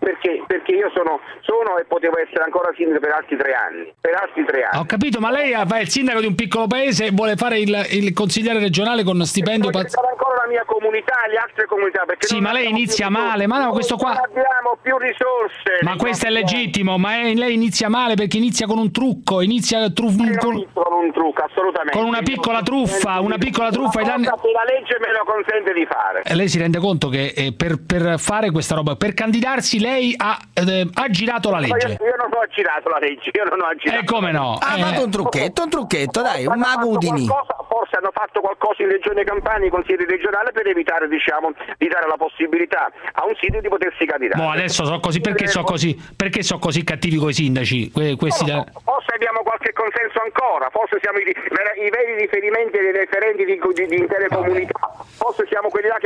io sono e potevo essere ancora sindaco per altri 3 anni. Ho capito, ma lei è il sindaco di un piccolo paese e vuole fare il consigliere regionale con stipendio ancora la mia comunità. comunità, le altre comunità. Perché sì, ma lei inizia male, ma no, questo qua... Non abbiamo più risorse. Ma questo è legittimo, ma lei inizia male perché inizia con un trucco, con un trucco, assolutamente. Con una piccola truffa, ai danni... Che la legge me lo consente di fare. Lei si rende conto che per fare questa roba, per candidarsi, lei ha girato la legge? Io non ho girato la legge, io non ho girato. E come no? Ha fatto un trucchetto, dai, un mago Udini. Forse hanno fatto qualcosa in Regione Campania, i consiglieri regionali, per evitare, diciamo, di dare la possibilità a un sindaco di potersi candidare. Boh, adesso so così, perché so così cattivi coi sindaci? Questi forse abbiamo qualche consenso ancora, forse siamo i veri riferimenti dei referenti di intere comunità, forse siamo quelli là che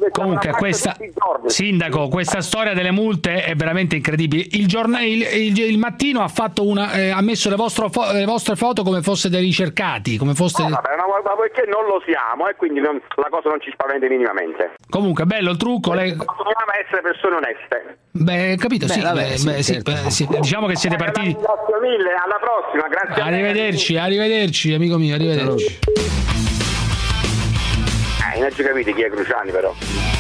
Sindaco, questa storia delle multe è veramente incredibile. Il Mattino ha messo le vostre foto come fosse dei ricercati, come fosse... ma perché non lo siamo, e quindi la cosa non ci spaventa minimamente. Comunque bello il trucco, lei continuiamo a essere persone oneste. Beh, capito, sì. Diciamo che siete partiti. Grazie mille, alla prossima, grazie. Arrivederci, amico mio, arrivederci. Non ci capite chi è Cruciani, però.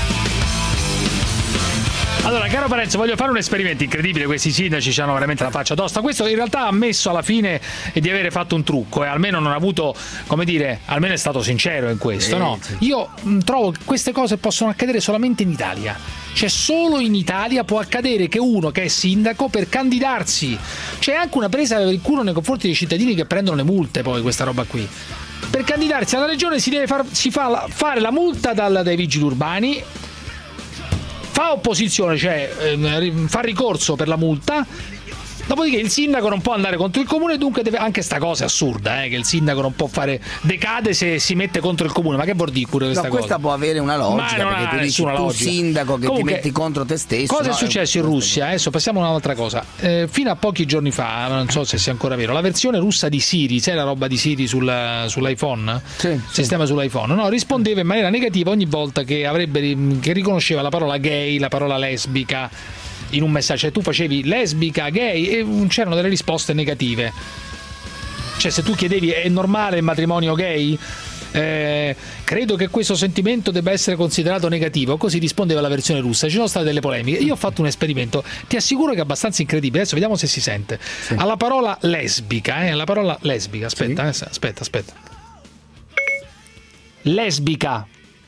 Allora, caro Parenzo, voglio fare un esperimento incredibile. Questi sindaci hanno veramente la faccia tosta. Questo in realtà ha ammesso alla fine di avere fatto un trucco, e almeno non ha avuto, come dire, almeno è stato sincero in questo, no? Sì. Io trovo che queste cose possono accadere solamente in Italia. Cioè, solo in Italia può accadere che uno che è sindaco, per candidarsi, c'è anche una presa per il culo nei confronti dei cittadini che prendono le multe, poi questa roba qui. Per candidarsi alla regione si deve fare la multa dai vigili urbani, fa opposizione, cioè fa ricorso per la multa, dopodiché il sindaco non può andare contro il comune, dunque anche sta cosa è assurda, che il sindaco non può decade se si mette contro il comune. Ma che vuol dire pure questa cosa? Questa può avere una logica, perché tu dici sindaco che comunque, ti metti contro te stesso. Cosa è successo in Russia? Adesso passiamo a un'altra cosa. Fino a pochi giorni fa, non so se sia ancora vero, la versione russa di Siri, sai la roba di Siri sull'iPhone? Sì. Sistema sull'iPhone, no? Rispondeva in maniera negativa ogni volta che riconosceva la parola gay, la parola lesbica in un messaggio. Cioè, tu facevi lesbica, gay, e c'erano delle risposte negative. Cioè, se tu chiedevi è normale il matrimonio gay, credo che questo sentimento debba essere considerato negativo, così rispondeva la versione russa. Ci sono state delle polemiche. Io ho fatto un esperimento, ti assicuro che è abbastanza incredibile. Adesso vediamo se si sente. Sì. Alla parola lesbica, aspetta, sì. aspetta. Lesbica.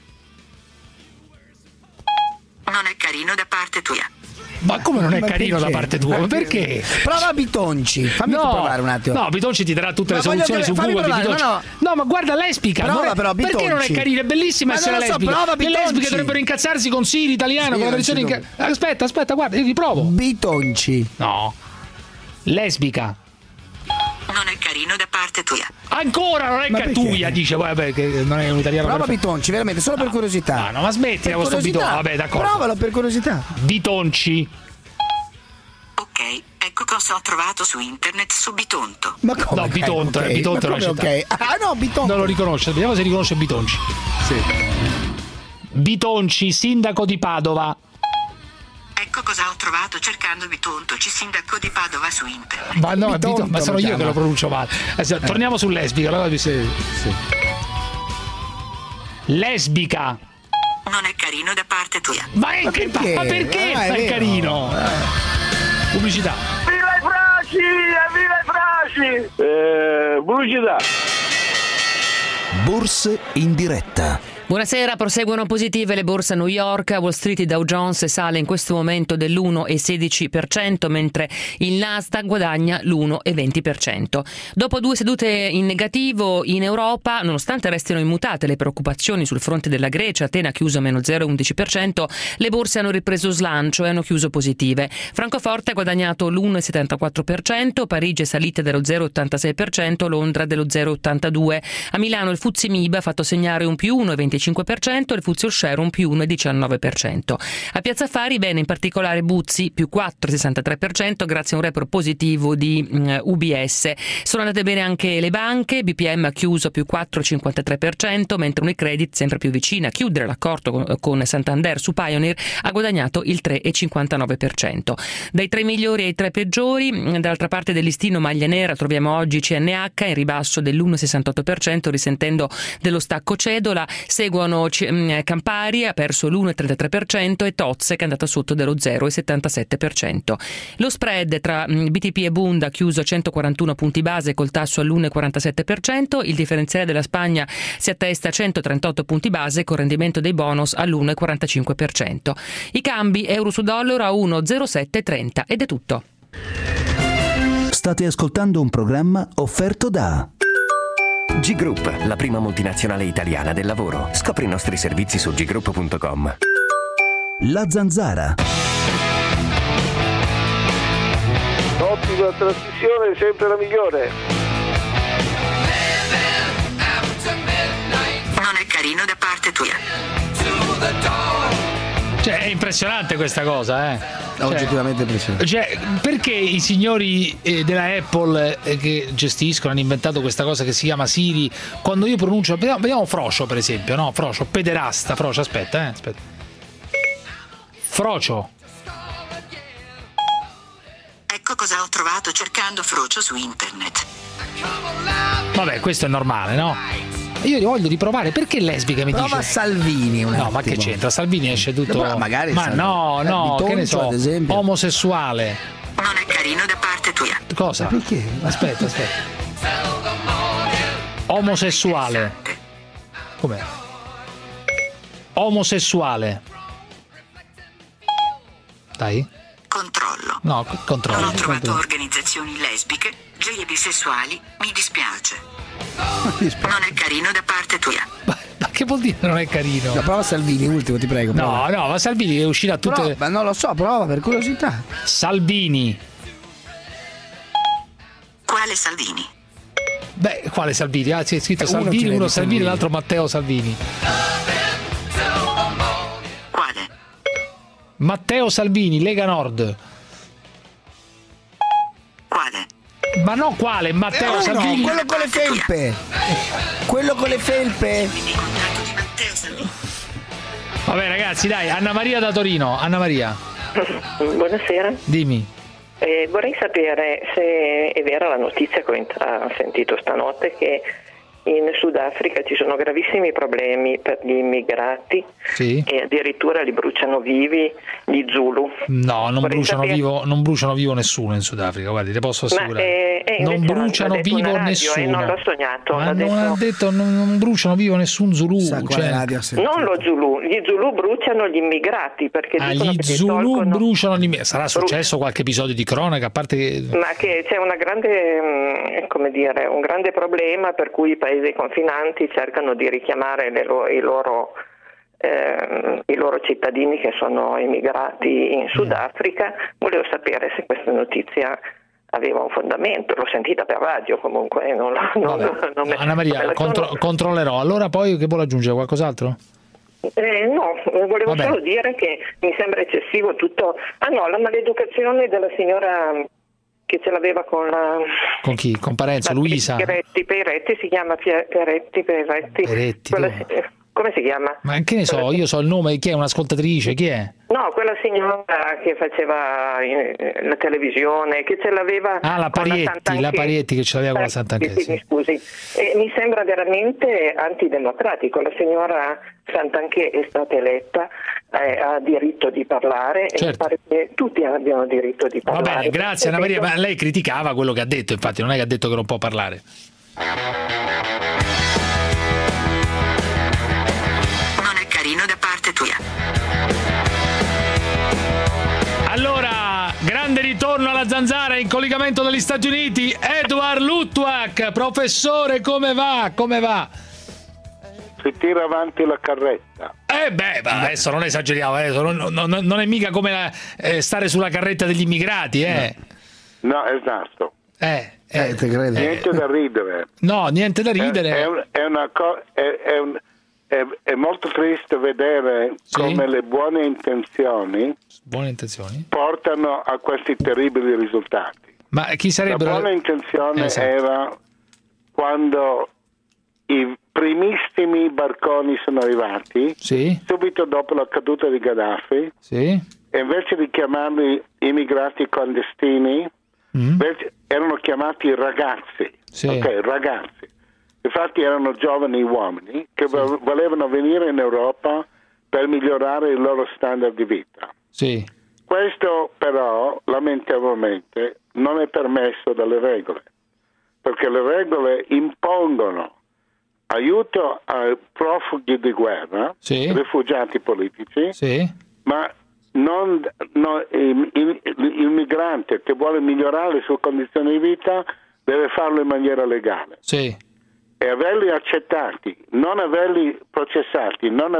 Non è carino da parte tua. Ma come non è carino da parte tua? Ma perché? Prova Bitonci. Fammi provare un attimo. No, Bitonci ti darà tutte le soluzioni su Google. No, ma guarda, lesbica. Prova, perché non è carino? È bellissima essere lesbica. Le lesbiche dovrebbero incazzarsi con Siri italiano, con la versione Aspetta, guarda, io riprovo. Bitonci. No. Lesbica. Non è carino da parte tua. Ancora non è cattuia, dice. Vabbè, che non è un italiano. Prova Bitonci, veramente, solo per curiosità. No, ma smettila con questo Bitonci. Vabbè, d'accordo. Provalo per curiosità. Bitonci. Ok, ecco cosa ho trovato su internet su Bitonto. Ma come? No, Bitonto, okay. Bitonto è una città. Okay. Ah no, Bitonto. Non lo riconosce, vediamo se riconosce Bitonci. Sì. Bitonci, sindaco di Padova. Ecco cosa ho trovato cercando Bitonto, sindaco di Padova su internet. Ma no, ma sono io che lo pronuncio male. Torniamo su lesbica. Sì. Lesbica. Non è carino da parte tua. Ma perché è carino? Pubblicità. Viva i Fraci! Pubblicità. Borse in diretta. Buonasera, proseguono positive le borse a New York. Wall Street e Dow Jones sale in questo momento dell'1,16%, mentre il Nasdaq guadagna l'1,20%. Dopo 2 sedute in negativo in Europa, nonostante restino immutate le preoccupazioni sul fronte della Grecia, Atene ha chiuso a meno 0,11%, le borse hanno ripreso slancio e hanno chiuso positive. Francoforte ha guadagnato l'1,74%, Parigi è salita dello 0,86%, Londra dello 0,82%. A Milano il FTSE MIB ha fatto segnare un più 1,25%, il FTSE All Share un più 1,19%. A Piazza Affari bene in particolare Buzzi più 4,63% grazie a un report positivo di UBS. Sono andate bene anche le banche, BPM ha chiuso più 4,53%, mentre Unicredit, sempre più vicina a chiudere l'accordo con Santander su Pioneer, ha guadagnato il 3,59%. Dai 3 migliori ai 3 peggiori, dall'altra parte del listino maglia nera troviamo oggi CNH in ribasso dell'1,68%, risentendo dello stacco cedola. Seguono Campari, ha perso l'1,33%, e Tozze, che è andata sotto dello 0,77%. Lo spread tra BTP e Bund ha chiuso a 141 punti base col tasso all'1,47%, il differenziale della Spagna si attesta a 138 punti base con rendimento dei bonus all'1,45%. I cambi euro su dollaro a 1,0730 ed è tutto. State ascoltando un programma offerto da G Group, la prima multinazionale italiana del lavoro. Scopri i nostri servizi su group.com. La Zanzara. Ottima trasmissione, sempre la migliore. Non è carino da parte tua. Cioè, è impressionante questa cosa, oggettivamente impressionante. Cioè, perché i signori della Apple che gestiscono hanno inventato questa cosa che si chiama Siri? Quando io pronuncio, vediamo Frocio per esempio, no? Frocio, pederasta, Frocio, aspetta. Frocio. Ecco cosa ho trovato cercando Frocio su internet. Vabbè, questo è normale, no? Io voglio riprovare, perché lesbica mi Prova dice? Salvini un No, attimo. ma che c'entra? Salvini esce tutto. Però magari ma Salvini. no, Di che ne Toncio, so, ad esempio. omosessuale. Non è carino da parte tua. Cosa? Perché? Aspetta. Omosessuale. Com'è? Omosessuale. Dai. Controllo. No, controllo. Non ho trovato organizzazioni lesbiche, gay e bisessuali, mi dispiace. Non è carino da parte tua. Ma che vuol dire non è carino? La prova Salvini, ultimo, ti prego. No, ma Salvini è uscito a tutte. Ma non lo so, prova per curiosità. Salvini. Quale Salvini? Beh, quale Salvini? Ah, c'è scritto Uno Salvini, ce uno l'è Salvini, di l'altro Matteo Salvini. Quale? Matteo Salvini, Lega Nord. Quale? Ma no, quale? Matteo Salvini. No, quello con le felpe. Quello con le felpe. Vabbè ragazzi, dai, Anna Maria da Torino. Anna Maria. Buonasera. Dimmi. Vorrei sapere se è vera la notizia che ho sentito stanotte, che in Sudafrica ci sono gravissimi problemi per gli immigrati, sì, e addirittura li bruciano vivi gli Zulu. No, non bruciano vivo nessuno in Sudafrica, guardi, le posso assicurare. Non bruciano vivo nessuno. Non l'ho sognato. Ma non ha detto, non bruciano vivo nessun Zulu. Non lo Zulu, gli Zulu bruciano gli immigrati, perché dicono gli che Zulu bruciano gli immigrati. Sarà successo qualche episodio di cronaca, a parte che... Ma che c'è una grande, un grande problema per cui i paesi confinanti cercano di richiamare i loro cittadini che sono emigrati in Sudafrica. Volevo sapere se questa notizia aveva un fondamento, l'ho sentita per radio comunque. Anna Maria, controllerò. Allora poi che vuole aggiungere qualcos'altro? No, volevo solo dire che mi sembra eccessivo tutto. La maleducazione della signora che ce l'aveva con la... Con chi? Con Parenzo, Luisa? Peretti, si chiama Peretti. Come si chiama? Ma che ne so, io so il nome, chi è? Un'ascoltatrice, chi è? No, quella signora che faceva la televisione, che ce l'aveva... la Parietti che ce l'aveva con la Santanchè. Sì. Scusi, mi sembra veramente antidemocratico. La signora Santanchè è stata eletta, ha diritto di parlare, e mi pare che tutti abbiano diritto di parlare. Va bene, grazie Anna Maria, ma lei criticava quello che ha detto, infatti non è che ha detto che non può parlare. Non è carino da parte tua. Allora, grande ritorno alla Zanzara in collegamento dagli Stati Uniti. Edward Luttwak, professore, come va? Si tira avanti la carretta. Adesso non esageriamo, non è mica come stare sulla carretta degli immigrati, No, esatto. Te credo. Niente da ridere. No, niente da ridere. È molto triste vedere come le buone intenzioni portano a questi terribili risultati. Ma chi sarebbe? La buona intenzione era quando i primissimi barconi sono arrivati, subito dopo la caduta di Gheddafi, e invece di chiamarli immigrati clandestini, erano chiamati ragazzi. Ragazzi. Infatti erano giovani uomini che volevano venire in Europa per migliorare il loro standard di vita. Sì. Questo però, lamentabilmente, non è permesso dalle regole, perché le regole impongono aiuto ai profughi di guerra, rifugiati politici, ma il migrante che vuole migliorare le sue condizioni di vita deve farlo in maniera legale. E averli accettati, non averli processati, non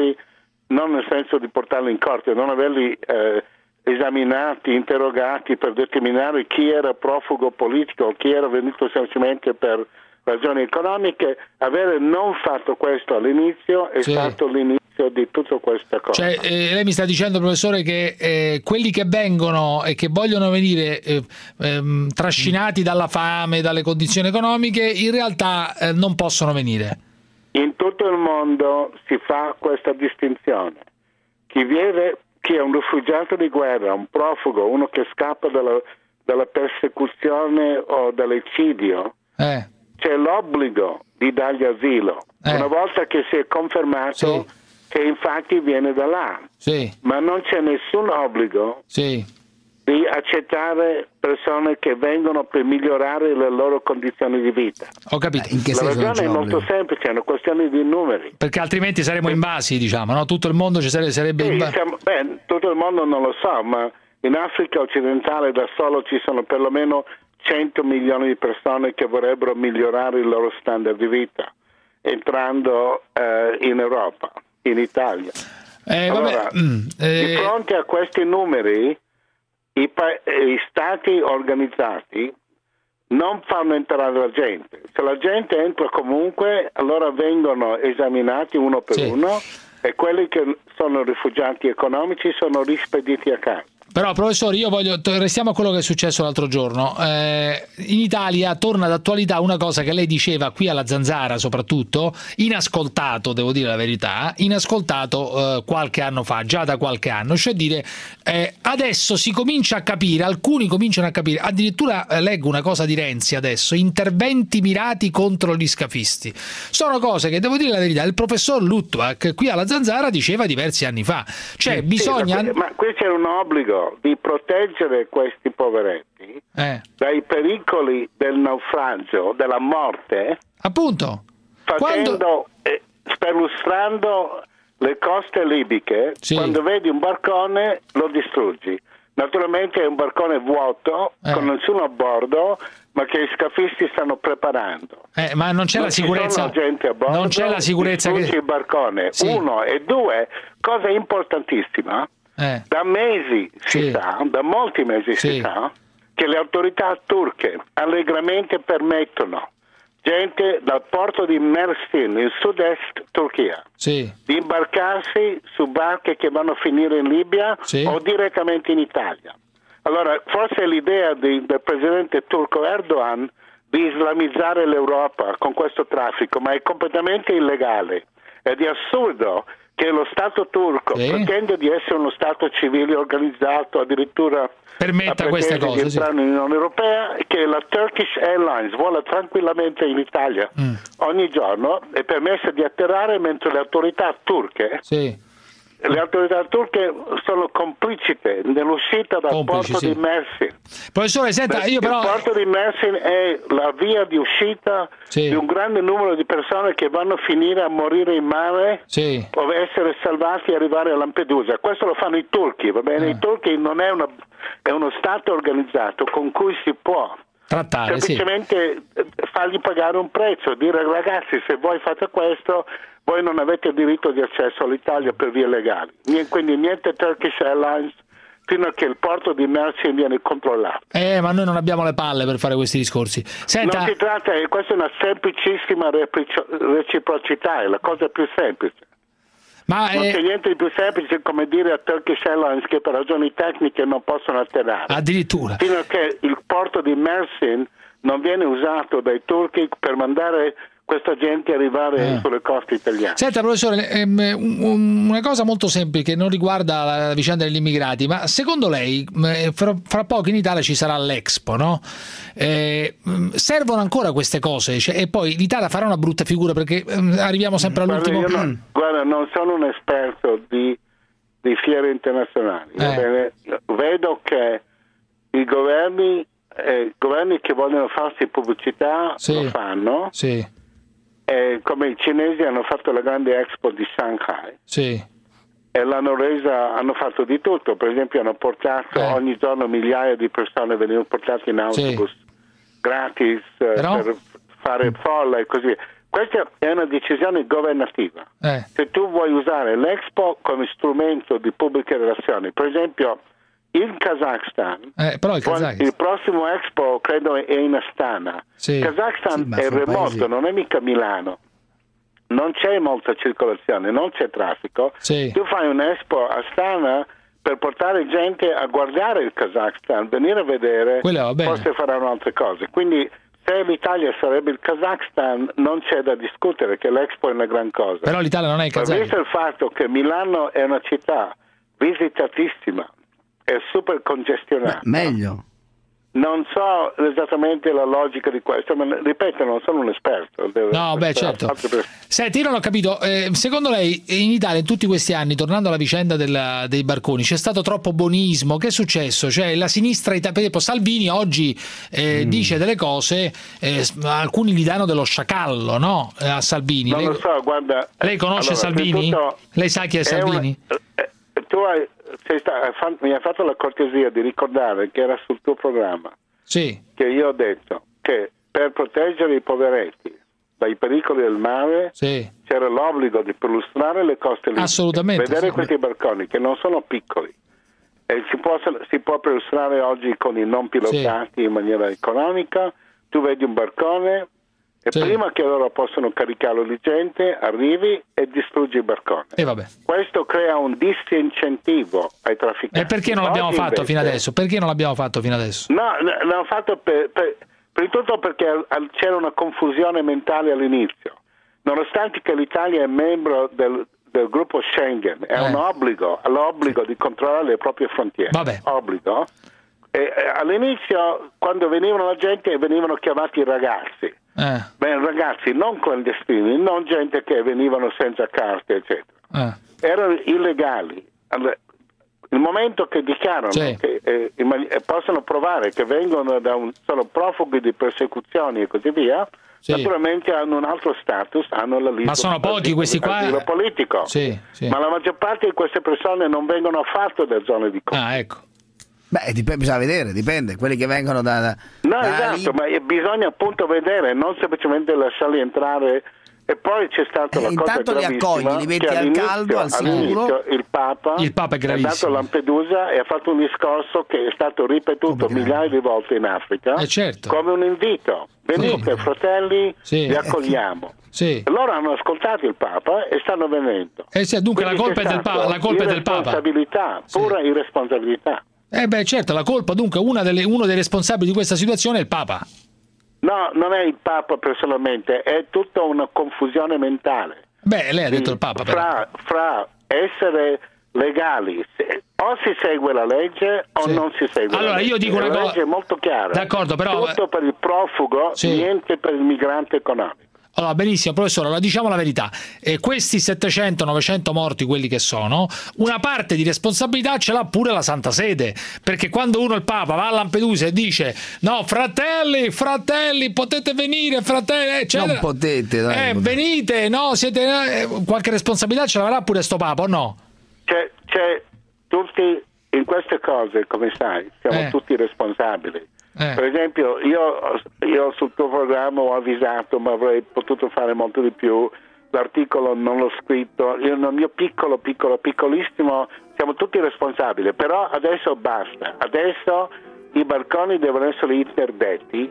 nel senso di portarli in corte, non averli esaminati, interrogati per determinare chi era profugo politico o chi era venuto semplicemente per ragioni economiche, avere non fatto questo all'inizio è stato l'inizio di tutta questa cosa. Cioè, lei mi sta dicendo, professore, che quelli che vengono e che vogliono venire trascinati dalla fame, dalle condizioni economiche, in realtà non possono venire. In tutto il mondo si fa questa distinzione. Chi è un rifugiato di guerra, un profugo, uno che scappa dalla persecuzione o dall'eccidio, c'è l'obbligo di dargli asilo. Una volta che si è confermato che infatti viene da là. Ma non c'è nessun obbligo di accettare persone che vengono per migliorare le loro condizioni di vita. Ho capito. La ragione è molto semplice, è una questione di numeri. Perché altrimenti saremmo invasi, diciamo, no? Tutto il mondo sarebbe invasi. Tutto il mondo non lo so, ma in Africa occidentale da solo ci sono perlomeno 100 milioni di persone che vorrebbero migliorare il loro standard di vita entrando in Europa, in Italia. Allora, di fronte a questi numeri i stati organizzati non fanno entrare la gente. Se la gente entra comunque, allora vengono esaminati uno per uno e quelli che sono rifugiati economici sono rispediti a casa. Però, professore, restiamo a quello che è successo l'altro giorno. In Italia torna d'attualità una cosa che lei diceva qui alla Zanzara, soprattutto, inascoltato, devo dire la verità, qualche anno fa, già da qualche anno, cioè dire adesso si comincia a capire, alcuni cominciano a capire, addirittura leggo una cosa di Renzi adesso, interventi mirati contro gli scafisti. Sono cose che, devo dire la verità, il professor Luttwak qui alla Zanzara diceva diversi anni fa. Cioè, bisogna... Ma qui c'è un obbligo di proteggere questi poveretti dai pericoli del naufragio, della morte, appunto, sperlustrando le coste libiche. Quando vedi un barcone lo distruggi. Naturalmente è un barcone vuoto, con nessuno a bordo, ma che i scafisti stanno preparando. Ma non c'è la sicurezza. Gente a bordo, non c'è la sicurezza che il barcone. Uno, e due, cosa importantissima. Da mesi si sa, da molti mesi si sa, che le autorità turche allegramente permettono gente dal porto di Mersin, in sud-est Turchia, di imbarcarsi su barche che vanno a finire in Libia o direttamente in Italia. Allora, forse l'idea del presidente turco Erdogan di islamizzare l'Europa con questo traffico, ma è completamente illegale. È di assurdo che lo Stato turco pretende di essere uno Stato civile organizzato, addirittura permetta queste cose, di entrare nell'Unione Europea, che la Turkish Airlines vola tranquillamente in Italia ogni giorno, è permessa di atterrare, mentre le autorità turche sono complicite nell'uscita dal porto di Mersin. Professore, senta, il porto di Mersin è la via di uscita di un grande numero di persone che vanno a finire a morire in mare o essere salvati e arrivare a Lampedusa. Questo lo fanno i turchi, va bene? I turchi non è uno Stato organizzato con cui si può trattare, semplicemente fargli pagare un prezzo, dire ragazzi, se voi fate questo voi non avete diritto di accesso all'Italia per vie legali, quindi niente Turkish Airlines fino a che il porto di Mersin viene controllato. Ma noi non abbiamo le palle per fare questi discorsi. Senta... Non si tratta, questa è una semplicissima reciprocità, è la cosa più semplice. Ma non c'è niente di più semplice come dire a Turkish Airlines che per ragioni tecniche non possono atterrare. Addirittura. Fino a che il porto di Mersin non viene usato dai turchi per mandare questa gente arrivare sulle coste italiane. Senta professore, una cosa molto semplice che non riguarda la vicenda degli immigrati, ma secondo lei fra poco in Italia ci sarà l'Expo, no? Servono ancora queste cose? E poi l'Italia farà una brutta figura perché arriviamo sempre all'ultimo. Guarda, non sono un esperto di fiere internazionali. Vedo che i governi che vogliono farsi pubblicità lo fanno. Sì. Come i cinesi hanno fatto la grande Expo di Shanghai e hanno fatto di tutto. Per esempio hanno portato ogni giorno migliaia di persone, venivano portate in autobus gratis per fare folla e così via. Questa è una decisione governativa. Se tu vuoi usare l'Expo come strumento di pubbliche relazioni, per esempio in Kazakhstan, il prossimo Expo credo è in Astana. Kazakhstan è remoto, non è mica Milano, non c'è molta circolazione, non c'è traffico. Tu fai un Expo a Astana per portare gente a guardare il Kazakhstan, venire a vedere, forse faranno altre cose. Quindi se l'Italia sarebbe il Kazakhstan non c'è da discutere, che l'Expo è una gran cosa. Però l'Italia non è il Kazakhstan. Visto il fatto che Milano è una città visitatissima, è super congestionata. Meglio. Non so esattamente la logica di questo, ma ripeto, non sono un esperto. Certo. Senti, io non ho capito, secondo lei in Italia in tutti questi anni, tornando alla vicenda dei barconi, c'è stato troppo buonismo? Che è successo? Cioè la sinistra italiana, Salvini oggi dice delle cose, alcuni gli danno dello sciacallo, no? A Salvini. Non lo so, guarda. Lei conosce Salvini? Lei sa chi è Salvini? Mi ha fatto la cortesia di ricordare che era sul tuo programma che io ho detto che per proteggere i poveretti dai pericoli del mare c'era l'obbligo di perlustrare le coste libiche. Assolutamente. Vedere questi barconi che non sono piccoli e si può perlustrare oggi con i non pilotati in maniera economica. Tu vedi un barcone e prima che loro possano caricarlo di gente arrivi e distruggi il barcone. Questo crea un disincentivo ai trafficanti. E perché non l'abbiamo fatto fino adesso? Perché non l'abbiamo fatto fino adesso? No, l'hanno fatto prima di tutto perché c'era una confusione mentale all'inizio. Nonostante che l'Italia è membro del gruppo Schengen, è un obbligo, ha l'obbligo di controllare le proprie frontiere. Obbligo. E all'inizio, quando venivano la gente, venivano chiamati ragazzi. Ragazzi non clandestini, non gente che venivano senza carte, eccetera. Erano illegali. Il momento che dichiarano che possono provare che vengono sono profughi di persecuzioni e così via, naturalmente hanno un altro status, hanno la lista. Ma sono pochi questi qua? Politico. Ma la maggior parte di queste persone non vengono affatto da zone di conflitto. Ecco. Bisogna vedere, dipende, quelli che vengono esatto, ma bisogna appunto vedere, non semplicemente lasciarli entrare. E poi c'è stata la cosa intanto li accogli, li metti al caldo, al sicuro. Il Papa è andato a Lampedusa e ha fatto un discorso che è stato ripetuto migliaia di volte in Africa come un invito. Venite fratelli, vi accogliamo. Loro hanno ascoltato il Papa e stanno venendo. Dunque la colpa è del Papa. La colpa è del Papa. Irresponsabilità, pura irresponsabilità. Certo, la colpa dunque uno dei responsabili di questa situazione è il Papa. No, non è il Papa personalmente, è tutta una confusione mentale. Lei ha detto il Papa. Fra essere legali, o si segue la legge o non si segue la legge. Io dico una cosa. La legge è molto chiara. D'accordo, però tutto per il profugo, niente per il migrante economico. Allora, benissimo, professore, allora diciamo la verità. Questi 700-900 morti, quelli che sono, una parte di responsabilità ce l'ha pure la Santa Sede, perché quando il Papa va a Lampedusa e dice no, fratelli, potete venire, fratelli, eccetera. Non potete, dai. Venite, no, siete... qualche responsabilità ce l'avrà pure sto Papa, o no? C'è tutti, in queste cose, come sai, siamo tutti responsabili. Per esempio io sul tuo programma ho avvisato, ma avrei potuto fare molto di più. L'articolo non l'ho scritto, io nel mio piccolissimo siamo tutti responsabili, però adesso basta, adesso i barconi devono essere interdetti,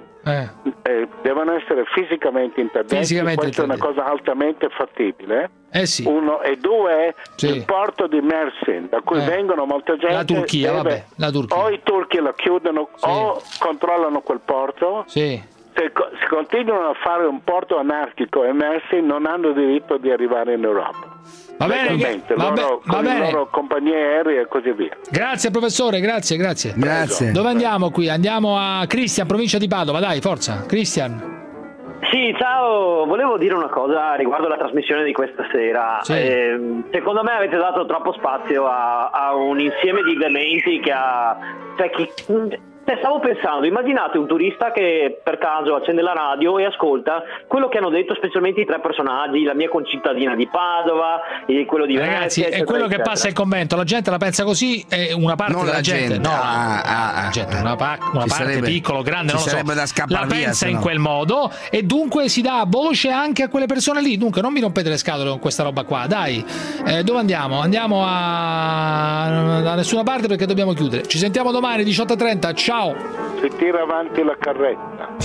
devono essere fisicamente interdetti. Questa è una cosa altamente fattibile. Uno, e due, il porto di Mersin, da cui vengono molta gente. La Turchia. O i turchi lo chiudono o controllano quel porto Se continuano a fare un porto anarchico e merci non hanno diritto di arrivare in Europa. Va bene, con le loro compagnie aeree e così via. Grazie professore, grazie. Dove andiamo qui? Andiamo a Cristian, provincia di Padova, dai, forza, Cristian. Sì, ciao, volevo dire una cosa riguardo la trasmissione di questa sera. Sì. Secondo me avete dato troppo spazio a un insieme di elementi che ha... Stavo pensando, immaginate un turista che per caso accende la radio e ascolta quello che hanno detto specialmente i tre personaggi, la mia concittadina di Padova e quello di Venezia. Ragazzi, è quello che passa il commento, la gente la pensa così, una parte non della la gente, una parte piccola, grande, non lo so, la pensa in quel modo e dunque si dà voce anche a quelle persone lì. Dunque non mi rompete le scatole con questa roba qua, dai. Dove andiamo? Andiamo da nessuna parte perché dobbiamo chiudere. Ci sentiamo domani 18:30, ciao. Si tira avanti la carretta.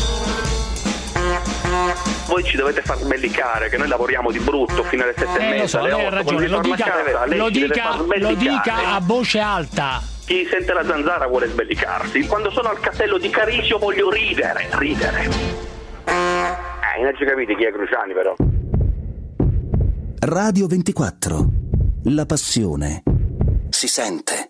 Voi ci dovete far sbellicare che noi lavoriamo di brutto fino alle 7:30. Lo so, lei ha ragione, lo dica a voce alta. Chi sente la zanzara vuole sbellicarsi. Quando sono al castello di Carisio voglio ridere. Non ci capite chi è Cruciani però. Radio 24. La passione si sente.